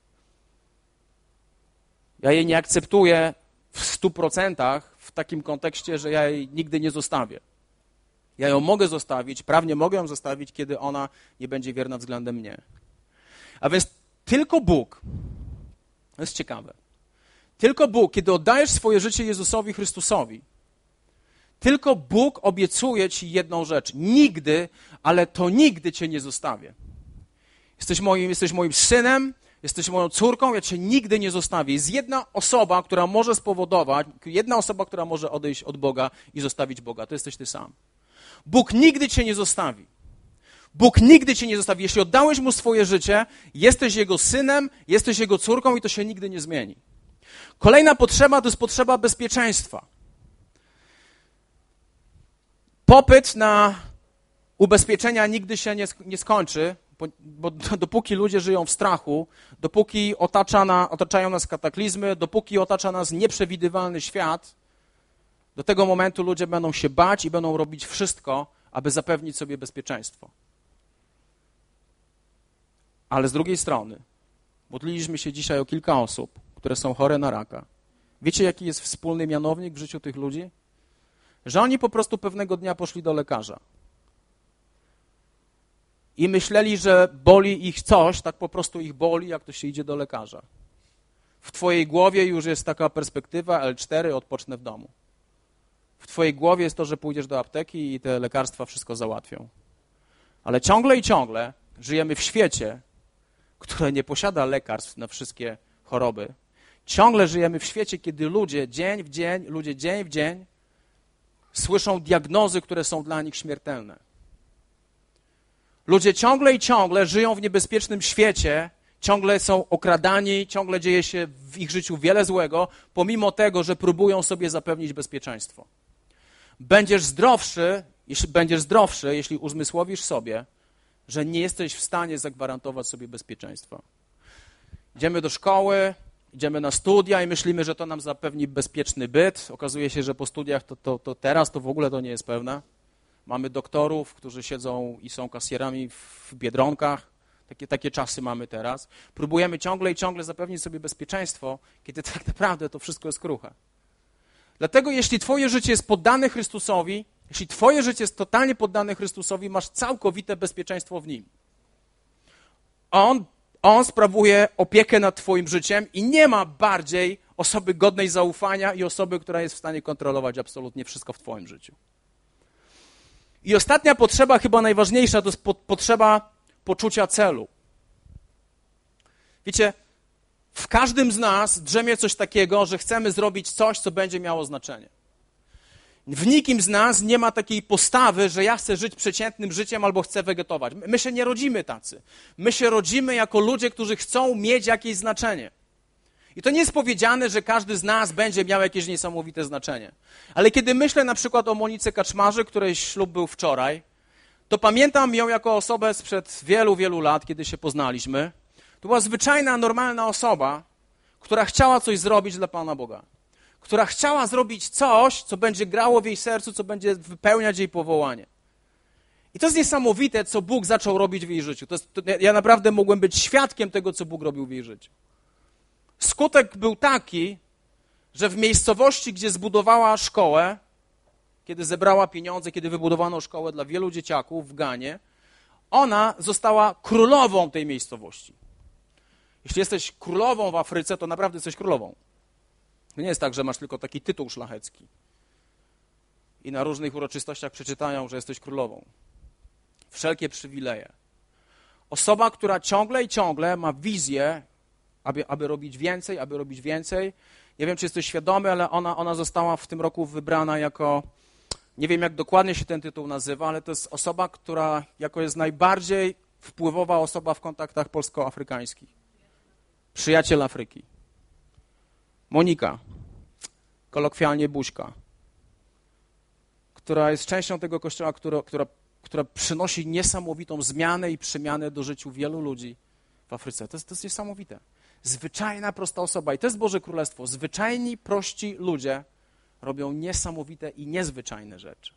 Ja jej nie akceptuję w stu procentach w takim kontekście, że ja jej nigdy nie zostawię. Ja ją mogę zostawić, prawnie mogę ją zostawić, kiedy ona nie będzie wierna względem mnie. A więc tylko Bóg, to jest ciekawe, tylko Bóg, kiedy oddajesz swoje życie Jezusowi Chrystusowi, tylko Bóg obiecuje ci jedną rzecz. Nigdy, ale to nigdy cię nie zostawię. Jesteś moim, jesteś moim synem, jesteś moją córką, ja cię nigdy nie zostawię. Jest jedna osoba, która może spowodować, jedna osoba, która może odejść od Boga i zostawić Boga. To jesteś ty sam. Bóg nigdy cię nie zostawi. Bóg nigdy cię nie zostawi. Jeśli oddałeś Mu swoje życie, jesteś Jego synem, jesteś Jego córką i to się nigdy nie zmieni. Kolejna potrzeba to jest potrzeba bezpieczeństwa. Popyt na ubezpieczenia nigdy się nie, nie skończy, bo, bo dopóki ludzie żyją w strachu, dopóki otacza na, otaczają nas kataklizmy, dopóki otacza nas nieprzewidywalny świat, do tego momentu ludzie będą się bać i będą robić wszystko, aby zapewnić sobie bezpieczeństwo. Ale z drugiej strony, modliliśmy się dzisiaj o kilka osób, które są chore na raka. Wiecie, jaki jest wspólny mianownik w życiu tych ludzi? Że oni po prostu pewnego dnia poszli do lekarza. I myśleli, że boli ich coś, tak po prostu ich boli, jak to się idzie do lekarza. W twojej głowie już jest taka perspektywa L cztery, odpocznę w domu. W twojej głowie jest to, że pójdziesz do apteki i te lekarstwa wszystko załatwią. Ale ciągle i ciągle żyjemy w świecie, które nie posiada lekarstw na wszystkie choroby. Ciągle żyjemy w świecie, kiedy ludzie dzień w dzień, ludzie dzień w dzień słyszą diagnozy, które są dla nich śmiertelne. Ludzie ciągle i ciągle żyją w niebezpiecznym świecie, ciągle są okradani, ciągle dzieje się w ich życiu wiele złego, pomimo tego, że próbują sobie zapewnić bezpieczeństwo. Będziesz zdrowszy, jeśli będziesz zdrowszy, jeśli uzmysłowisz sobie, że nie jesteś w stanie zagwarantować sobie bezpieczeństwa. Idziemy do szkoły, idziemy na studia i myślimy, że to nam zapewni bezpieczny byt. Okazuje się, że po studiach to, to, to teraz to w ogóle to nie jest pewne. Mamy doktorów, którzy siedzą i są kasjerami w Biedronkach. Takie, takie czasy mamy teraz. Próbujemy ciągle i ciągle zapewnić sobie bezpieczeństwo, kiedy tak naprawdę to wszystko jest kruche. Dlatego jeśli twoje życie jest poddane Chrystusowi, jeśli twoje życie jest totalnie poddane Chrystusowi, masz całkowite bezpieczeństwo w Nim. On, on sprawuje opiekę nad twoim życiem i nie ma bardziej osoby godnej zaufania i osoby, która jest w stanie kontrolować absolutnie wszystko w twoim życiu. I ostatnia potrzeba, chyba najważniejsza, to jest po, potrzeba poczucia celu. Wiecie, w każdym z nas drzemie coś takiego, że chcemy zrobić coś, co będzie miało znaczenie. W nikim z nas nie ma takiej postawy, że ja chcę żyć przeciętnym życiem albo chcę wegetować. My się nie rodzimy tacy. My się rodzimy jako ludzie, którzy chcą mieć jakieś znaczenie. I to nie jest powiedziane, że każdy z nas będzie miał jakieś niesamowite znaczenie. Ale kiedy myślę na przykład o Monice Kaczmarzy, której ślub był wczoraj, to pamiętam ją jako osobę sprzed wielu, wielu lat, kiedy się poznaliśmy. To była zwyczajna, normalna osoba, która chciała coś zrobić dla Pana Boga. Która chciała zrobić coś, co będzie grało w jej sercu, co będzie wypełniać jej powołanie. I to jest niesamowite, co Bóg zaczął robić w jej życiu. To jest, to ja naprawdę mogłem być świadkiem tego, co Bóg robił w jej życiu. Skutek był taki, że w miejscowości, gdzie zbudowała szkołę, kiedy zebrała pieniądze, kiedy wybudowano szkołę dla wielu dzieciaków w Ganie, ona została królową tej miejscowości. Jeśli jesteś królową w Afryce, to naprawdę jesteś królową. To nie jest tak, że masz tylko taki tytuł szlachecki i na różnych uroczystościach przeczytają, że jesteś królową. Wszelkie przywileje. Osoba, która ciągle i ciągle ma wizję, aby, aby robić więcej, aby robić więcej. Nie wiem, czy jesteś świadomy, ale ona, ona została w tym roku wybrana jako, nie wiem, jak dokładnie się ten tytuł nazywa, ale to jest osoba, która jako jest najbardziej wpływowa osoba w kontaktach polsko-afrykańskich. Przyjaciel Afryki. Monika, kolokwialnie Buźka, która jest częścią tego kościoła, która, która, która przynosi niesamowitą zmianę i przemianę do życiu wielu ludzi w Afryce. To jest, to jest niesamowite. Zwyczajna, prosta osoba. I to jest Boże Królestwo. Zwyczajni, prości ludzie robią niesamowite i niezwyczajne rzeczy.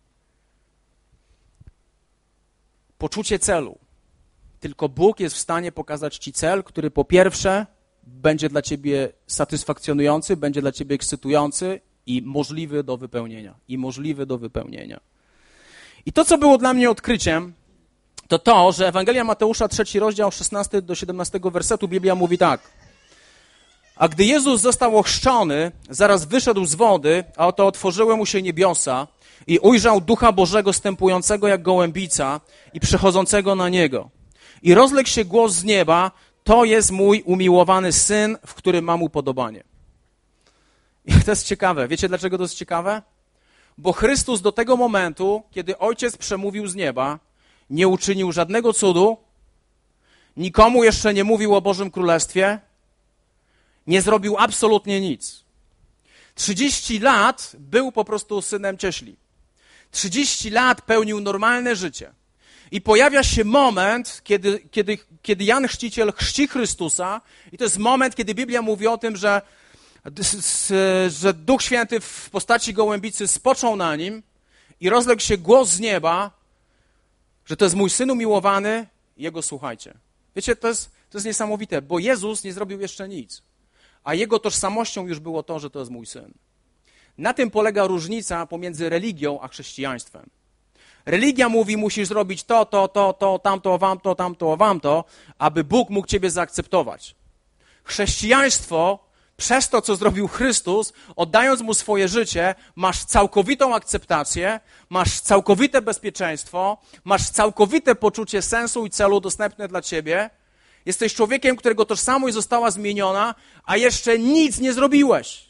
Poczucie celu. Tylko Bóg jest w stanie pokazać ci cel, który po pierwsze będzie dla ciebie satysfakcjonujący, będzie dla ciebie ekscytujący i możliwy do wypełnienia. I możliwy do wypełnienia. I to, co było dla mnie odkryciem, to to, że Ewangelia Mateusza, trzeci rozdział, szesnasty do siedemnastego wersetu, Biblia mówi tak. A gdy Jezus został ochrzczony, zaraz wyszedł z wody, a oto otworzyły mu się niebiosa i ujrzał Ducha Bożego stępującego jak gołębica i przychodzącego na niego. I rozległ się głos z nieba, to jest mój umiłowany Syn, w którym mam upodobanie. I to jest ciekawe. Wiecie, dlaczego to jest ciekawe? Bo Chrystus do tego momentu, kiedy Ojciec przemówił z nieba, nie uczynił żadnego cudu, nikomu jeszcze nie mówił o Bożym Królestwie, nie zrobił absolutnie nic. trzydzieści lat był po prostu synem cieśli. trzydzieści lat pełnił normalne życie. I pojawia się moment, kiedy, kiedy, kiedy Jan Chrzciciel chrzci Chrystusa i to jest moment, kiedy Biblia mówi o tym, że, że Duch Święty w postaci gołębicy spoczął na nim i rozległ się głos z nieba, że to jest mój Syn umiłowany, Jego słuchajcie. Wiecie, to jest, to jest niesamowite, bo Jezus nie zrobił jeszcze nic, a Jego tożsamością już było to, że to jest mój Syn. Na tym polega różnica pomiędzy religią a chrześcijaństwem. Religia mówi, musisz zrobić to, to, to, to, tamto, wamto, tamto, wamto, aby Bóg mógł ciebie zaakceptować. Chrześcijaństwo, przez to, co zrobił Chrystus, oddając Mu swoje życie, masz całkowitą akceptację, masz całkowite bezpieczeństwo, masz całkowite poczucie sensu i celu dostępne dla ciebie. Jesteś człowiekiem, którego tożsamość została zmieniona, a jeszcze nic nie zrobiłeś.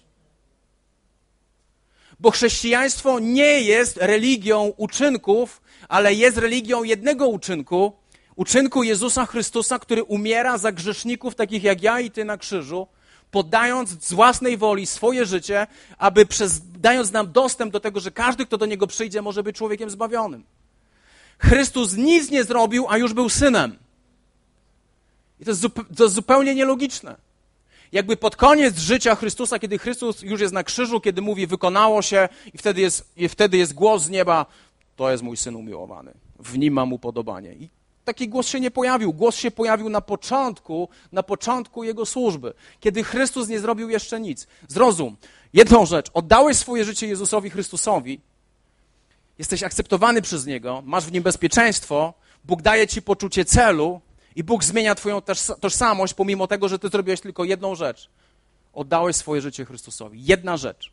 Bo chrześcijaństwo nie jest religią uczynków, ale jest religią jednego uczynku, uczynku Jezusa Chrystusa, który umiera za grzeszników takich jak ja i ty na krzyżu, poddając z własnej woli swoje życie, aby przez, dając nam dostęp do tego, że każdy, kto do Niego przyjdzie, może być człowiekiem zbawionym. Chrystus nic nie zrobił, a już był Synem. I to jest, to jest zupełnie nielogiczne. Jakby pod koniec życia Chrystusa, kiedy Chrystus już jest na krzyżu, kiedy mówi wykonało się i wtedy jest, i wtedy jest głos z nieba, to jest mój Syn umiłowany, w nim mam upodobanie. I taki głos się nie pojawił. Głos się pojawił na początku, na początku Jego służby, kiedy Chrystus nie zrobił jeszcze nic. Zrozum, jedną rzecz, oddałeś swoje życie Jezusowi Chrystusowi, jesteś akceptowany przez Niego, masz w Nim bezpieczeństwo, Bóg daje ci poczucie celu i Bóg zmienia twoją tożsamość, pomimo tego, że ty zrobiłeś tylko jedną rzecz. Oddałeś swoje życie Chrystusowi. Jedna rzecz.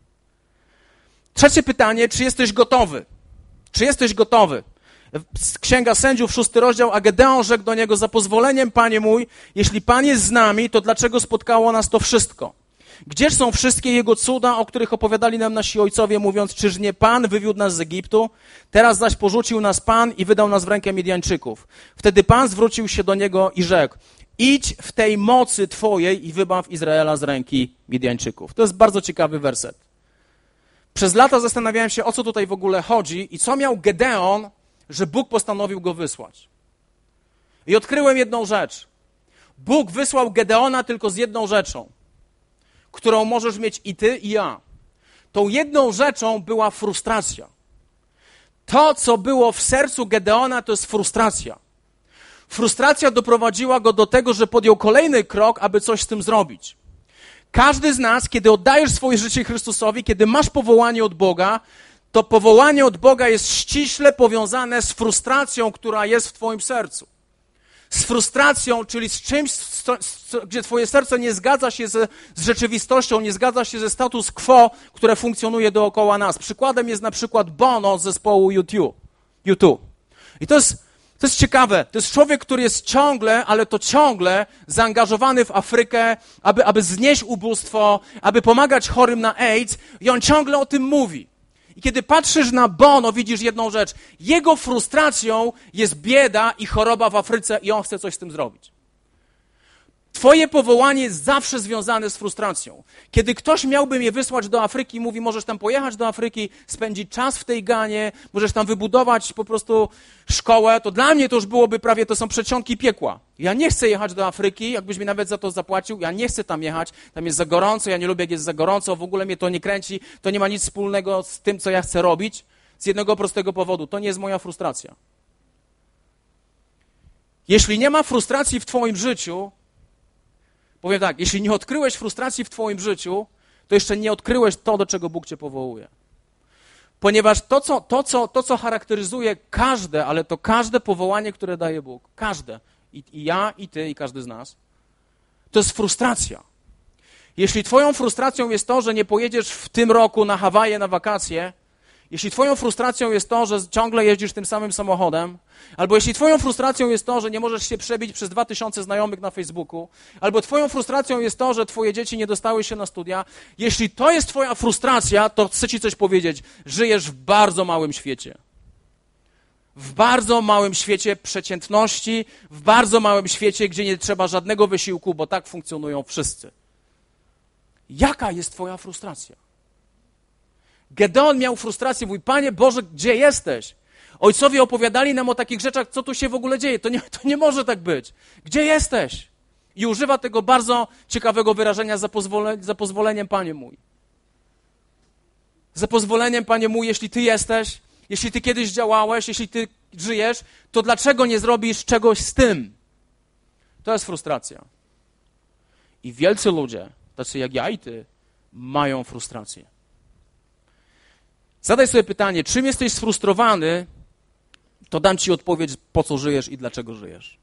Trzecie pytanie, czy jesteś gotowy? Czy jesteś gotowy? Księga Sędziów, szósty rozdział, a Gedeon rzekł do niego, za pozwoleniem, Panie mój, jeśli Pan jest z nami, to dlaczego spotkało nas to wszystko? Gdzież są wszystkie Jego cuda, o których opowiadali nam nasi ojcowie, mówiąc, czyż nie Pan wywiódł nas z Egiptu? Teraz zaś porzucił nas Pan i wydał nas w rękę Midianczyków. Wtedy Pan zwrócił się do niego i rzekł, idź w tej mocy Twojej i wybaw Izraela z ręki Midianczyków. To jest bardzo ciekawy werset. Przez lata zastanawiałem się, o co tutaj w ogóle chodzi i co miał Gedeon, że Bóg postanowił go wysłać. I odkryłem jedną rzecz. Bóg wysłał Gedeona tylko z jedną rzeczą, którą możesz mieć i ty, i ja. Tą jedną rzeczą była frustracja. To, co było w sercu Gedeona, to jest frustracja. Frustracja doprowadziła go do tego, że podjął kolejny krok, aby coś z tym zrobić. Każdy z nas, kiedy oddajesz swoje życie Chrystusowi, kiedy masz powołanie od Boga, to powołanie od Boga jest ściśle powiązane z frustracją, która jest w twoim sercu. Z frustracją, czyli z czymś, gdzie twoje serce nie zgadza się ze, z rzeczywistością, nie zgadza się ze status quo, które funkcjonuje dookoła nas. Przykładem jest na przykład Bono z zespołu U dwa. U dwa. I to jest, to jest ciekawe. To jest człowiek, który jest ciągle, ale to ciągle zaangażowany w Afrykę, aby, aby znieść ubóstwo, aby pomagać chorym na AIDS i on ciągle o tym mówi. I kiedy patrzysz na Bono, widzisz jedną rzecz. Jego frustracją jest bieda i choroba w Afryce i on chce coś z tym zrobić. Twoje powołanie jest zawsze związane z frustracją. Kiedy ktoś miałby mnie wysłać do Afryki, mówi, możesz tam pojechać do Afryki, spędzić czas w tej Ganie, możesz tam wybudować po prostu szkołę, to dla mnie to już byłoby prawie, to są przedsionki piekła. Ja nie chcę jechać do Afryki, jakbyś mi nawet za to zapłacił, ja nie chcę tam jechać, tam jest za gorąco, ja nie lubię, jak jest za gorąco, w ogóle mnie to nie kręci, to nie ma nic wspólnego z tym, co ja chcę robić, z jednego prostego powodu, to nie jest moja frustracja. Jeśli nie ma frustracji w twoim życiu, powiem tak, jeśli nie odkryłeś frustracji w twoim życiu, to jeszcze nie odkryłeś to, do czego Bóg cię powołuje. Ponieważ to co, to, co, to, co charakteryzuje każde, ale to każde powołanie, które daje Bóg, każde, i, i ja, i ty, i każdy z nas, to jest frustracja. Jeśli twoją frustracją jest to, że nie pojedziesz w tym roku na Hawaje na wakacje, jeśli twoją frustracją jest to, że ciągle jeździsz tym samym samochodem, albo jeśli twoją frustracją jest to, że nie możesz się przebić przez dwa tysiące znajomych na Facebooku, albo twoją frustracją jest to, że twoje dzieci nie dostały się na studia, jeśli to jest twoja frustracja, to chcę ci coś powiedzieć. Żyjesz w bardzo małym świecie. W bardzo małym świecie przeciętności, w bardzo małym świecie, gdzie nie trzeba żadnego wysiłku, bo tak funkcjonują wszyscy. Jaka jest twoja frustracja? Gedeon miał frustrację, mówi, Panie Boże, gdzie jesteś? Ojcowie opowiadali nam o takich rzeczach, co tu się w ogóle dzieje. To nie, to nie może tak być. Gdzie jesteś? I używa tego bardzo ciekawego wyrażenia za, pozwole, za pozwoleniem, Panie mój. Za pozwoleniem, Panie mój, jeśli Ty jesteś, jeśli Ty kiedyś działałeś, jeśli Ty żyjesz, to dlaczego nie zrobisz czegoś z tym? To jest frustracja. I wielcy ludzie, tacy jak ja i Ty, mają frustrację. Zadaj sobie pytanie, czym jesteś sfrustrowany, to dam ci odpowiedź, po co żyjesz i dlaczego żyjesz.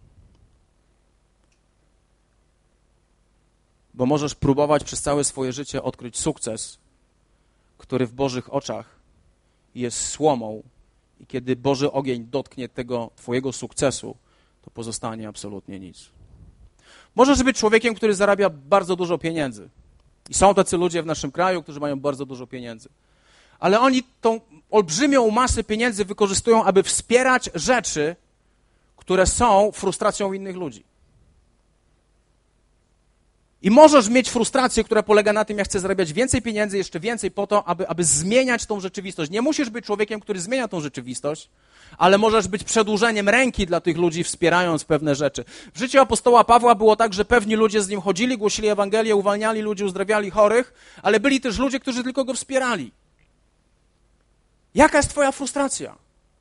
Bo możesz próbować przez całe swoje życie odkryć sukces, który w Bożych oczach jest słomą i kiedy Boży ogień dotknie tego twojego sukcesu, to pozostanie absolutnie nic. Możesz być człowiekiem, który zarabia bardzo dużo pieniędzy. I są tacy ludzie w naszym kraju, którzy mają bardzo dużo pieniędzy. Ale oni tą olbrzymią masę pieniędzy wykorzystują, aby wspierać rzeczy, które są frustracją innych ludzi. I możesz mieć frustrację, która polega na tym, ja chcę zarabiać więcej pieniędzy, jeszcze więcej po to, aby, aby zmieniać tą rzeczywistość. Nie musisz być człowiekiem, który zmienia tą rzeczywistość, ale możesz być przedłużeniem ręki dla tych ludzi, wspierając pewne rzeczy. W życiu apostoła Pawła było tak, że pewni ludzie z nim chodzili, głosili Ewangelię, uwalniali ludzi, uzdrawiali chorych, ale byli też ludzie, którzy tylko go wspierali. Jaka jest twoja frustracja?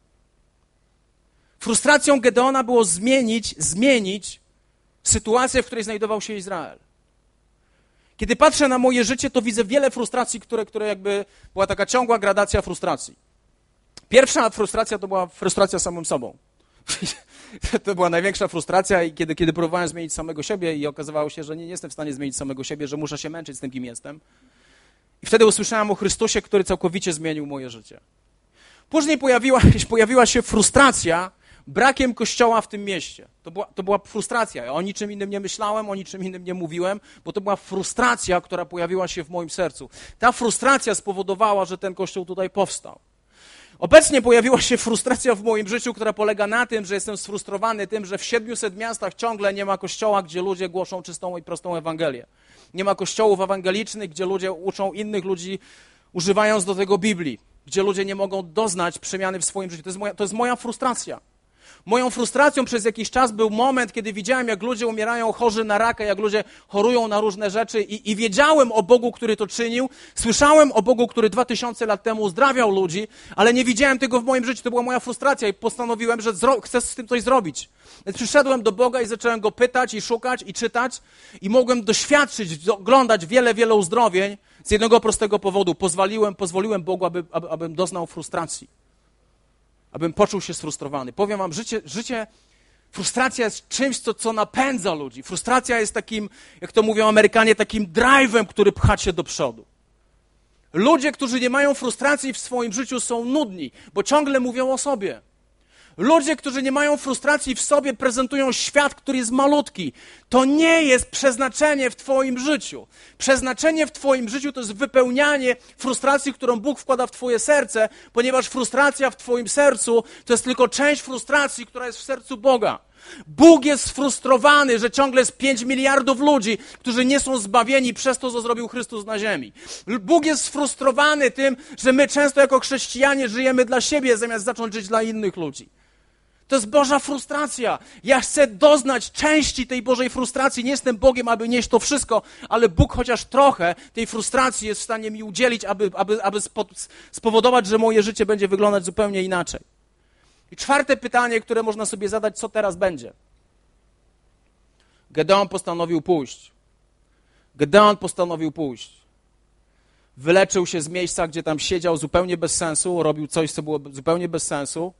Frustracją Gedeona było zmienić, zmienić sytuację, w której znajdował się Izrael. Kiedy patrzę na moje życie, to widzę wiele frustracji, które, które jakby była taka ciągła gradacja frustracji. Pierwsza frustracja to była frustracja samym sobą. To była największa frustracja i kiedy, kiedy próbowałem zmienić samego siebie i okazywało się, że nie jestem w stanie zmienić samego siebie, że muszę się męczyć z tym, kim jestem. I wtedy usłyszałem o Chrystusie, który całkowicie zmienił moje życie. Później pojawiła, pojawiła się frustracja brakiem kościoła w tym mieście. To była, to była frustracja. Ja o niczym innym nie myślałem, o niczym innym nie mówiłem, bo to była frustracja, która pojawiła się w moim sercu. Ta frustracja spowodowała, że ten kościół tutaj powstał. Obecnie pojawiła się frustracja w moim życiu, która polega na tym, że jestem sfrustrowany tym, że w siedmiuset miastach ciągle nie ma kościoła, gdzie ludzie głoszą czystą i prostą Ewangelię. Nie ma kościołów ewangelicznych, gdzie ludzie uczą innych ludzi, używając do tego Biblii, gdzie ludzie nie mogą doznać przemiany w swoim życiu. To jest moja, to jest moja frustracja. Moją frustracją przez jakiś czas był moment, kiedy widziałem, jak ludzie umierają chorzy na raka, jak ludzie chorują na różne rzeczy i, i wiedziałem o Bogu, który to czynił. Słyszałem o Bogu, który dwa tysiące lat temu uzdrawiał ludzi, ale nie widziałem tego w moim życiu. To była moja frustracja i postanowiłem, że zro- chcę z tym coś zrobić. Więc przyszedłem do Boga i zacząłem Go pytać i szukać i czytać i mogłem doświadczyć, oglądać wiele, wiele uzdrowień z jednego prostego powodu. Pozwoliłem, pozwoliłem Bogu, aby, aby, abym doznał frustracji. Abym poczuł się sfrustrowany. Powiem wam, życie, życie, frustracja jest czymś, co, co napędza ludzi. Frustracja jest takim, jak to mówią Amerykanie, takim drive'em, który pcha cię do przodu. Ludzie, którzy nie mają frustracji w swoim życiu, są nudni, bo ciągle mówią o sobie. Ludzie, którzy nie mają frustracji w sobie, prezentują świat, który jest malutki. To nie jest przeznaczenie w twoim życiu. Przeznaczenie w twoim życiu to jest wypełnianie frustracji, którą Bóg wkłada w twoje serce, ponieważ frustracja w twoim sercu to jest tylko część frustracji, która jest w sercu Boga. Bóg jest sfrustrowany, że ciągle jest pięć miliardów ludzi, którzy nie są zbawieni przez to, co zrobił Chrystus na ziemi. Bóg jest sfrustrowany tym, że my często jako chrześcijanie żyjemy dla siebie, zamiast zacząć żyć dla innych ludzi. To jest Boża frustracja. Ja chcę doznać części tej Bożej frustracji. Nie jestem Bogiem, aby nieść to wszystko, ale Bóg chociaż trochę tej frustracji jest w stanie mi udzielić, aby, aby, aby spowodować, że moje życie będzie wyglądać zupełnie inaczej. I czwarte pytanie, które można sobie zadać, co teraz będzie? Gedeon postanowił pójść. Gedeon postanowił pójść. Wyleczył się z miejsca, gdzie tam siedział zupełnie bez sensu, robił coś, co było zupełnie bez sensu.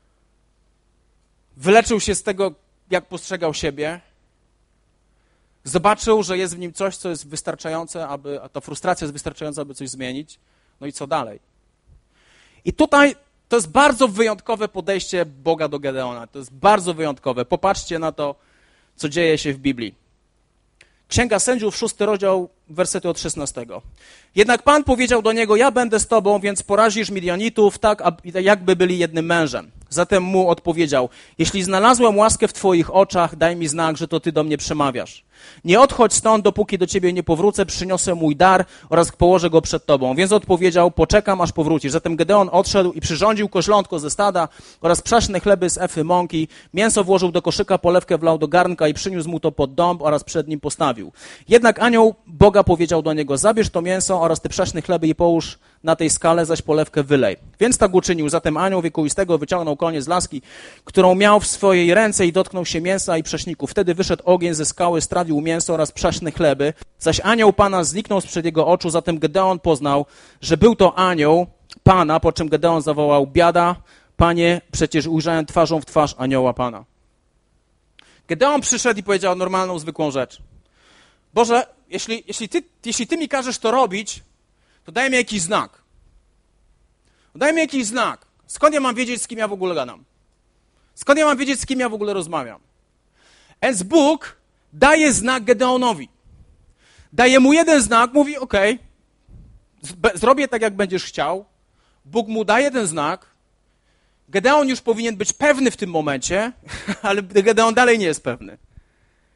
Wyleczył się z tego, jak postrzegał siebie. Zobaczył, że jest w nim coś, co jest wystarczające, aby, a ta frustracja jest wystarczająca, aby coś zmienić. No i co dalej? I tutaj to jest bardzo wyjątkowe podejście Boga do Gedeona. To jest bardzo wyjątkowe. Popatrzcie na to, co dzieje się w Biblii. Księga Sędziów, szósty rozdział, wersety od szesnastego. Jednak Pan powiedział do niego, ja będę z tobą, więc porazisz Midianitów, tak jakby byli jednym mężem. Zatem mu odpowiedział, jeśli znalazłem łaskę w twoich oczach, daj mi znak, że to ty do mnie przemawiasz. Nie odchodź stąd, dopóki do ciebie nie powrócę, przyniosę mój dar oraz położę go przed tobą. Więc odpowiedział, poczekam, aż powrócisz. Zatem Gedeon odszedł i przyrządził koźlątko ze stada oraz przaśne chleby z efy mąki. Mięso włożył do koszyka, polewkę wlał do garnka i przyniósł mu to pod dąb oraz przed nim postawił. Jednak anioł Boga powiedział do niego, zabierz to mięso oraz te przaśne chleby i połóż na tej skale, zaś polewkę wylej. Więc tak uczynił. Zatem anioł wiekuistego wyciągnął koniec laski, którą miał w swojej ręce i dotknął się mięsa i prześników. Wtedy wyszedł ogień ze skały, strawił mięso oraz przaśne chleby, zaś anioł Pana zniknął sprzed jego oczu. Zatem Gedeon poznał, że był to anioł Pana, po czym Gedeon zawołał, biada, Panie, przecież ujrzałem twarzą w twarz anioła Pana. Gedeon przyszedł i powiedział normalną, zwykłą rzecz. Boże, jeśli, jeśli, ty, jeśli Ty mi każesz to robić, to daj mi jakiś znak. Daj mi jakiś znak. Skąd ja mam wiedzieć, z kim ja w ogóle gadam? Skąd ja mam wiedzieć, z kim ja w ogóle rozmawiam? Więc Bóg daje znak Gedeonowi. Daje mu jeden znak, mówi, okej, okay, zrobię tak, jak będziesz chciał. Bóg mu daje ten znak. Gedeon już powinien być pewny w tym momencie, ale Gedeon dalej nie jest pewny.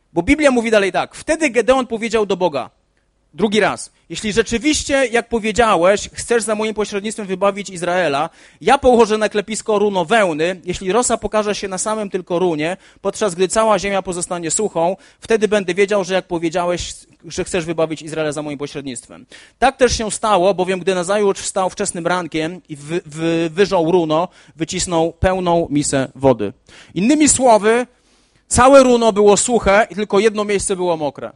Bo Biblia mówi dalej tak. Wtedy Gedeon powiedział do Boga, drugi raz, jeśli rzeczywiście, jak powiedziałeś, chcesz za moim pośrednictwem wybawić Izraela, ja położę na klepisko runo wełny, jeśli rosa pokaże się na samym tylko runie, podczas gdy cała ziemia pozostanie suchą, wtedy będę wiedział, że jak powiedziałeś, że chcesz wybawić Izraela za moim pośrednictwem. Tak też się stało, bowiem gdy nazajutrz wstał wczesnym rankiem i wy, wy, wyżął runo, wycisnął pełną misę wody. Innymi słowy, całe runo było suche i tylko jedno miejsce było mokre.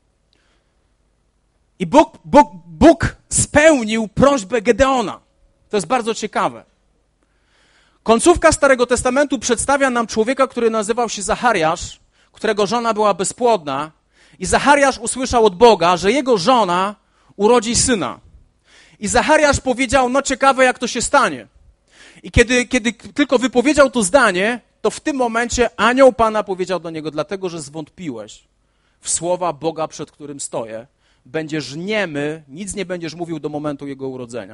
I Bóg, Bóg, Bóg spełnił prośbę Gedeona. To jest bardzo ciekawe. Końcówka Starego Testamentu przedstawia nam człowieka, który nazywał się Zachariasz, którego żona była bezpłodna. I Zachariasz usłyszał od Boga, że jego żona urodzi syna. I Zachariasz powiedział, no ciekawe jak to się stanie. I kiedy, kiedy tylko wypowiedział to zdanie, to w tym momencie anioł Pana powiedział do niego, dlatego że zwątpiłeś w słowa Boga, przed którym stoję. Będziesz niemy, nic nie będziesz mówił do momentu jego urodzenia.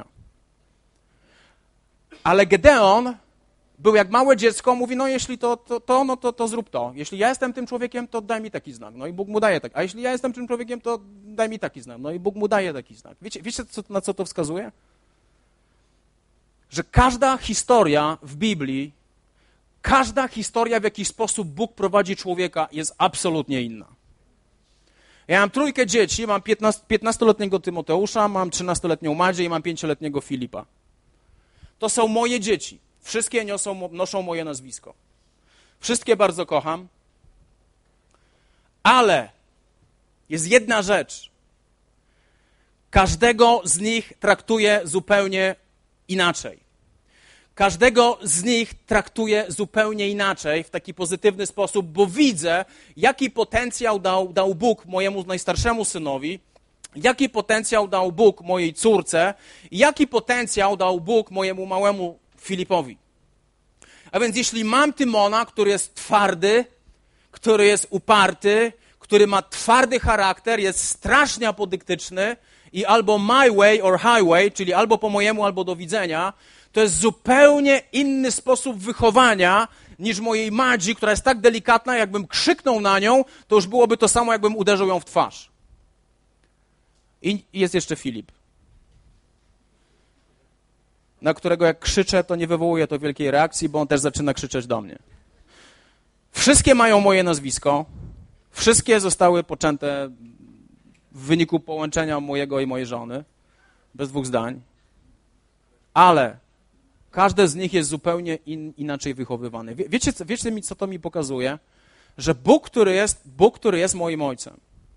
Ale Gedeon był jak małe dziecko, mówi, no jeśli to, to, to, no to, to zrób to. Jeśli ja jestem tym człowiekiem, to daj mi taki znak. No i Bóg mu daje tak. A jeśli ja jestem tym człowiekiem, to daj mi taki znak. No i Bóg mu daje taki znak. Wiecie, wiecie co, na co to wskazuje? Że każda historia w Biblii, każda historia, w jakiś sposób Bóg prowadzi człowieka, jest absolutnie inna. Ja mam trójkę dzieci, mam piętnastoletniego Tymoteusza, mam trzynastoletnią Madzię i mam pięcioletniego Filipa. To są moje dzieci. Wszystkie niosą, noszą moje nazwisko. Wszystkie bardzo kocham. Ale jest jedna rzecz. Każdego z nich traktuję zupełnie inaczej. Każdego z nich traktuję zupełnie inaczej, w taki pozytywny sposób, bo widzę, jaki potencjał dał, dał Bóg mojemu najstarszemu synowi, jaki potencjał dał Bóg mojej córce i jaki potencjał dał Bóg mojemu małemu Filipowi. A więc jeśli mam Tymona, który jest twardy, który jest uparty, który ma twardy charakter, jest strasznie apodyktyczny i albo my way or highway, czyli albo po mojemu, albo do widzenia, to jest zupełnie inny sposób wychowania niż mojej Madzi, która jest tak delikatna, jakbym krzyknął na nią, to już byłoby to samo, jakbym uderzył ją w twarz. I jest jeszcze Filip, na którego jak krzyczę, to nie wywołuje to wielkiej reakcji, bo on też zaczyna krzyczeć do mnie. Wszystkie mają moje nazwisko, wszystkie zostały poczęte w wyniku połączenia mojego i mojej żony, bez dwóch zdań, ale każde z nich jest zupełnie in, inaczej wychowywane. Wie, wiecie, wiecie mi, co to mi pokazuje? Że Bóg, który jest, Bóg, który jest moim Ojcem,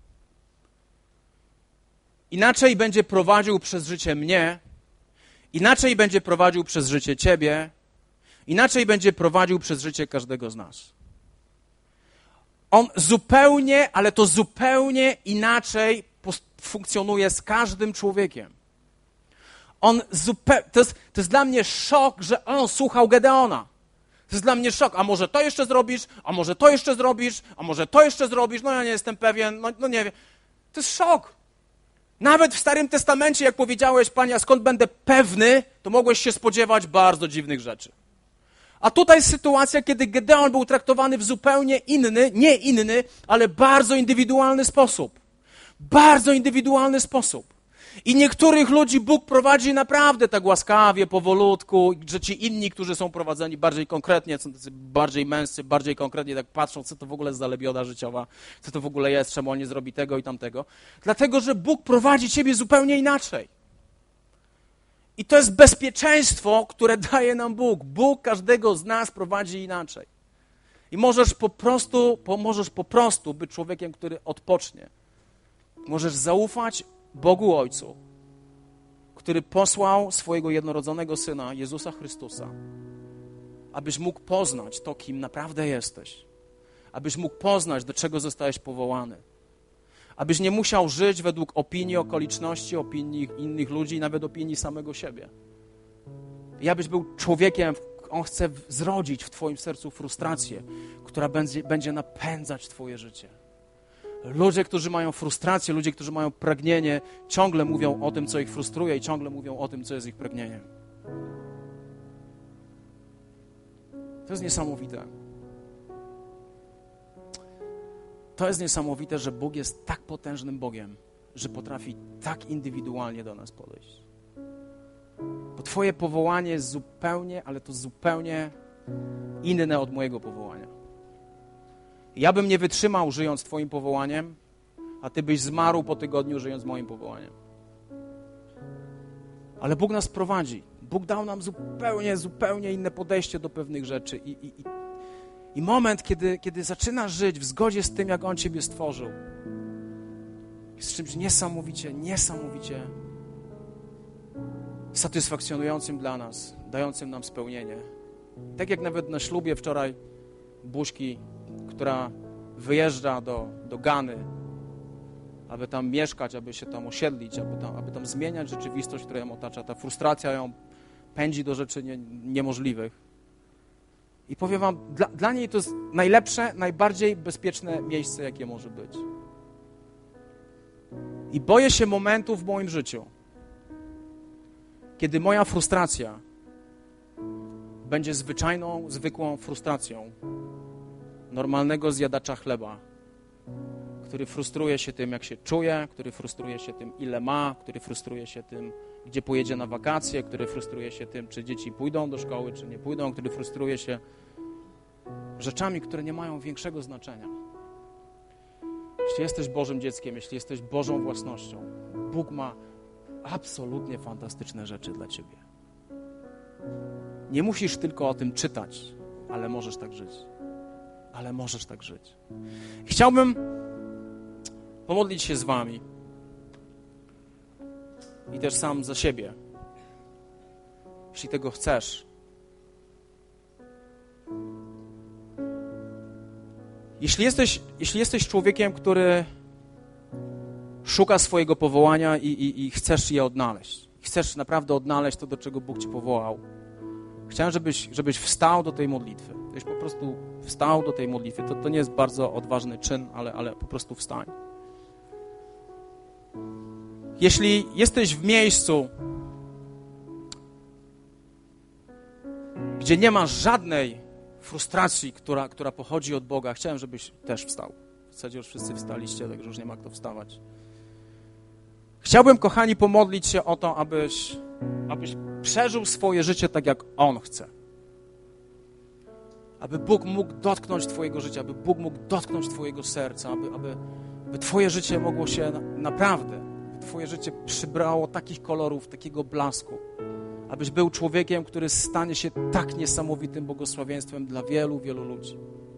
inaczej będzie prowadził przez życie mnie, inaczej będzie prowadził przez życie ciebie, inaczej będzie prowadził przez życie każdego z nas. On zupełnie, ale to zupełnie inaczej funkcjonuje z każdym człowiekiem. On zupełnie, to jest, to jest dla mnie szok, że on słuchał Gedeona. To jest dla mnie szok. A może to jeszcze zrobisz? A może to jeszcze zrobisz? A może to jeszcze zrobisz? No ja nie jestem pewien, no, no nie wiem. To jest szok. Nawet w Starym Testamencie, jak powiedziałeś, Panie, a skąd będę pewny, to mogłeś się spodziewać bardzo dziwnych rzeczy. A tutaj jest sytuacja, kiedy Gedeon był traktowany w zupełnie inny, nie inny, ale bardzo indywidualny sposób. Bardzo indywidualny sposób. I niektórych ludzi Bóg prowadzi naprawdę tak łaskawie, powolutku, że ci inni, którzy są prowadzeni bardziej konkretnie, są tacy bardziej męscy, bardziej konkretnie tak patrzą, co to w ogóle jest za lebioda życiowa, co to w ogóle jest, czemu on nie zrobi tego i tamtego. Dlatego, że Bóg prowadzi ciebie zupełnie inaczej. I to jest bezpieczeństwo, które daje nam Bóg. Bóg każdego z nas prowadzi inaczej. I możesz po prostu, możesz po prostu być człowiekiem, który odpocznie. Możesz zaufać Bogu Ojcu, który posłał swojego jednorodzonego Syna, Jezusa Chrystusa, abyś mógł poznać to, kim naprawdę jesteś. Abyś mógł poznać, do czego zostałeś powołany. Abyś nie musiał żyć według opinii okoliczności, opinii innych ludzi, nawet opinii samego siebie. I abyś był człowiekiem, on chce zrodzić w twoim sercu frustrację, która będzie, będzie napędzać twoje życie. Ludzie, którzy mają frustrację, ludzie, którzy mają pragnienie, ciągle mówią o tym, co ich frustruje i ciągle mówią o tym, co jest ich pragnieniem. To jest niesamowite. To jest niesamowite, że Bóg jest tak potężnym Bogiem, że potrafi tak indywidualnie do nas podejść. Bo Twoje powołanie jest zupełnie, ale to zupełnie inne od mojego powołania. Ja bym nie wytrzymał, żyjąc Twoim powołaniem, a Ty byś zmarł po tygodniu, żyjąc moim powołaniem. Ale Bóg nas prowadzi. Bóg dał nam zupełnie, zupełnie inne podejście do pewnych rzeczy. I, i, i, i moment, kiedy, kiedy zaczynasz żyć w zgodzie z tym, jak On Ciebie stworzył, jest czymś niesamowicie, niesamowicie satysfakcjonującym dla nas, dającym nam spełnienie. Tak jak nawet na ślubie wczoraj Buźki, która wyjeżdża do, do Gany, aby tam mieszkać, aby się tam osiedlić, aby tam, aby tam zmieniać rzeczywistość, która ją otacza. Ta frustracja ją pędzi do rzeczy nie, niemożliwych. I powiem wam, dla, dla niej to jest najlepsze, najbardziej bezpieczne miejsce, jakie może być. I boję się momentu w moim życiu, kiedy moja frustracja będzie zwyczajną, zwykłą frustracją normalnego zjadacza chleba, który frustruje się tym, jak się czuje, który frustruje się tym, ile ma, który frustruje się tym, gdzie pojedzie na wakacje, który frustruje się tym, czy dzieci pójdą do szkoły, czy nie pójdą, który frustruje się rzeczami, które nie mają większego znaczenia. Jeśli jesteś Bożym dzieckiem, jeśli jesteś Bożą własnością, Bóg ma absolutnie fantastyczne rzeczy dla ciebie. Nie musisz tylko o tym czytać, ale możesz tak żyć. Ale możesz tak żyć. Chciałbym pomodlić się z wami i też sam za siebie, jeśli tego chcesz. Jeśli jesteś, jeśli jesteś człowiekiem, który szuka swojego powołania i, i, i chcesz je odnaleźć, chcesz naprawdę odnaleźć to, do czego Bóg cię powołał, chciałem, żebyś, żebyś wstał do tej modlitwy. Żebyś po prostu wstał do tej modlitwy. To, to nie jest bardzo odważny czyn, ale, ale po prostu wstań. Jeśli jesteś w miejscu, gdzie nie masz żadnej frustracji, która, która pochodzi od Boga, chciałem, żebyś też wstał. W zasadzie już wszyscy wstaliście, także już nie ma kto wstawać. Chciałbym, kochani, pomodlić się o to, abyś, abyś przeżył swoje życie tak, jak On chce. Aby Bóg mógł dotknąć twojego życia, aby Bóg mógł dotknąć twojego serca, aby, aby, aby twoje życie mogło się na, naprawdę, aby twoje życie przybrało takich kolorów, takiego blasku, abyś był człowiekiem, który stanie się tak niesamowitym błogosławieństwem dla wielu, wielu ludzi.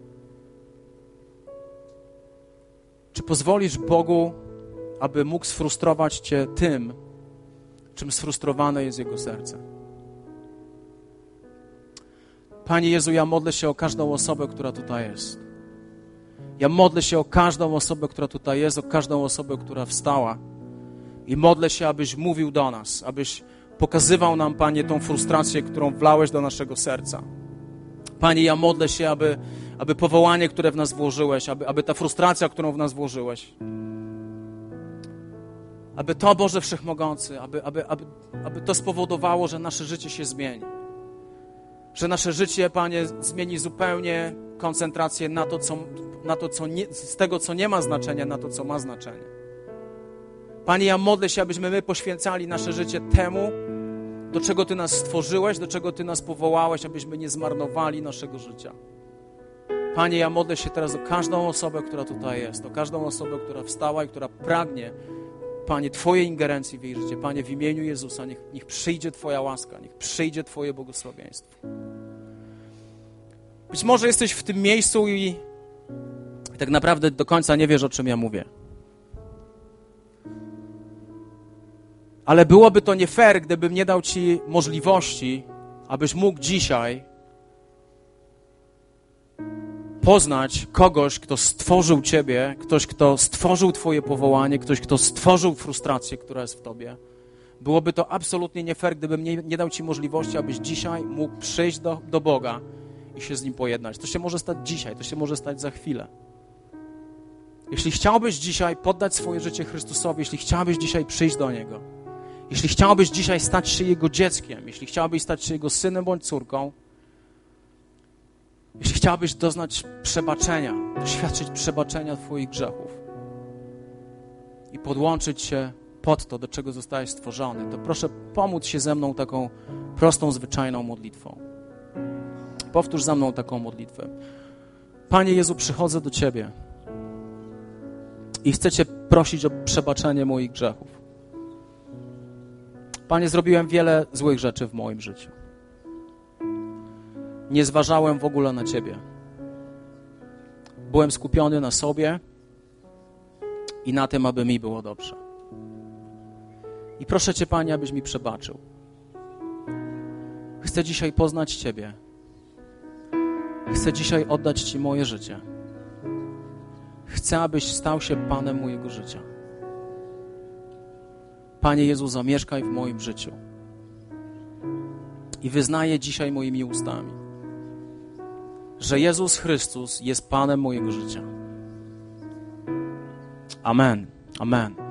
Czy pozwolisz Bogu, aby mógł sfrustrować cię tym, czym sfrustrowane jest Jego serce? Panie Jezu, ja modlę się o każdą osobę, która tutaj jest. Ja modlę się o każdą osobę, która tutaj jest, o każdą osobę, która wstała. I modlę się, abyś mówił do nas, abyś pokazywał nam, Panie, tą frustrację, którą wlałeś do naszego serca. Panie, ja modlę się, aby, aby powołanie, które w nas włożyłeś, aby, aby ta frustracja, którą w nas włożyłeś, aby to, Boże Wszechmogący, aby, aby, aby, aby to spowodowało, że nasze życie się zmieni. Że nasze życie, Panie, zmieni zupełnie koncentrację na to, co, na to co nie, z tego, co nie ma znaczenia, na to, co ma znaczenie. Panie, ja modlę się, abyśmy my poświęcali nasze życie temu, do czego Ty nas stworzyłeś, do czego Ty nas powołałeś, abyśmy nie zmarnowali naszego życia. Panie, ja modlę się teraz o każdą osobę, która tutaj jest, o każdą osobę, która wstała i która pragnie, Panie, Twojej ingerencji w jej życie. Panie, w imieniu Jezusa, niech, niech przyjdzie Twoja łaska, niech przyjdzie Twoje błogosławieństwo. Być może jesteś w tym miejscu i, i tak naprawdę do końca nie wiesz, o czym ja mówię. Ale byłoby to nie fair, gdybym nie dał Ci możliwości, abyś mógł dzisiaj poznać kogoś, kto stworzył Ciebie, ktoś, kto stworzył Twoje powołanie, ktoś, kto stworzył frustrację, która jest w Tobie. Byłoby to absolutnie nie fair, gdybym nie, nie dał Ci możliwości, abyś dzisiaj mógł przyjść do, do Boga i się z Nim pojednać. To się może stać dzisiaj, to się może stać za chwilę. Jeśli chciałbyś dzisiaj poddać swoje życie Chrystusowi, jeśli chciałbyś dzisiaj przyjść do Niego, jeśli chciałbyś dzisiaj stać się Jego dzieckiem, jeśli chciałbyś stać się Jego synem bądź córką, Jeśli chciałbyś doznać przebaczenia, doświadczyć przebaczenia Twoich grzechów i podłączyć się pod to, do czego zostałeś stworzony, to proszę pomóc się ze mną taką prostą, zwyczajną modlitwą. Powtórz za mną taką modlitwę. Panie Jezu, przychodzę do Ciebie i chcę Cię prosić o przebaczenie moich grzechów. Panie, zrobiłem wiele złych rzeczy w moim życiu. Nie zważałem w ogóle na Ciebie. Byłem skupiony na sobie i na tym, aby mi było dobrze. I proszę Cię, Panie, abyś mi przebaczył. Chcę dzisiaj poznać Ciebie. Chcę dzisiaj oddać Ci moje życie. Chcę, abyś stał się Panem mojego życia. Panie Jezu, zamieszkaj w moim życiu. I wyznaję dzisiaj moimi ustami, że Jezus Chrystus jest Panem mojego życia. Amen. Amen.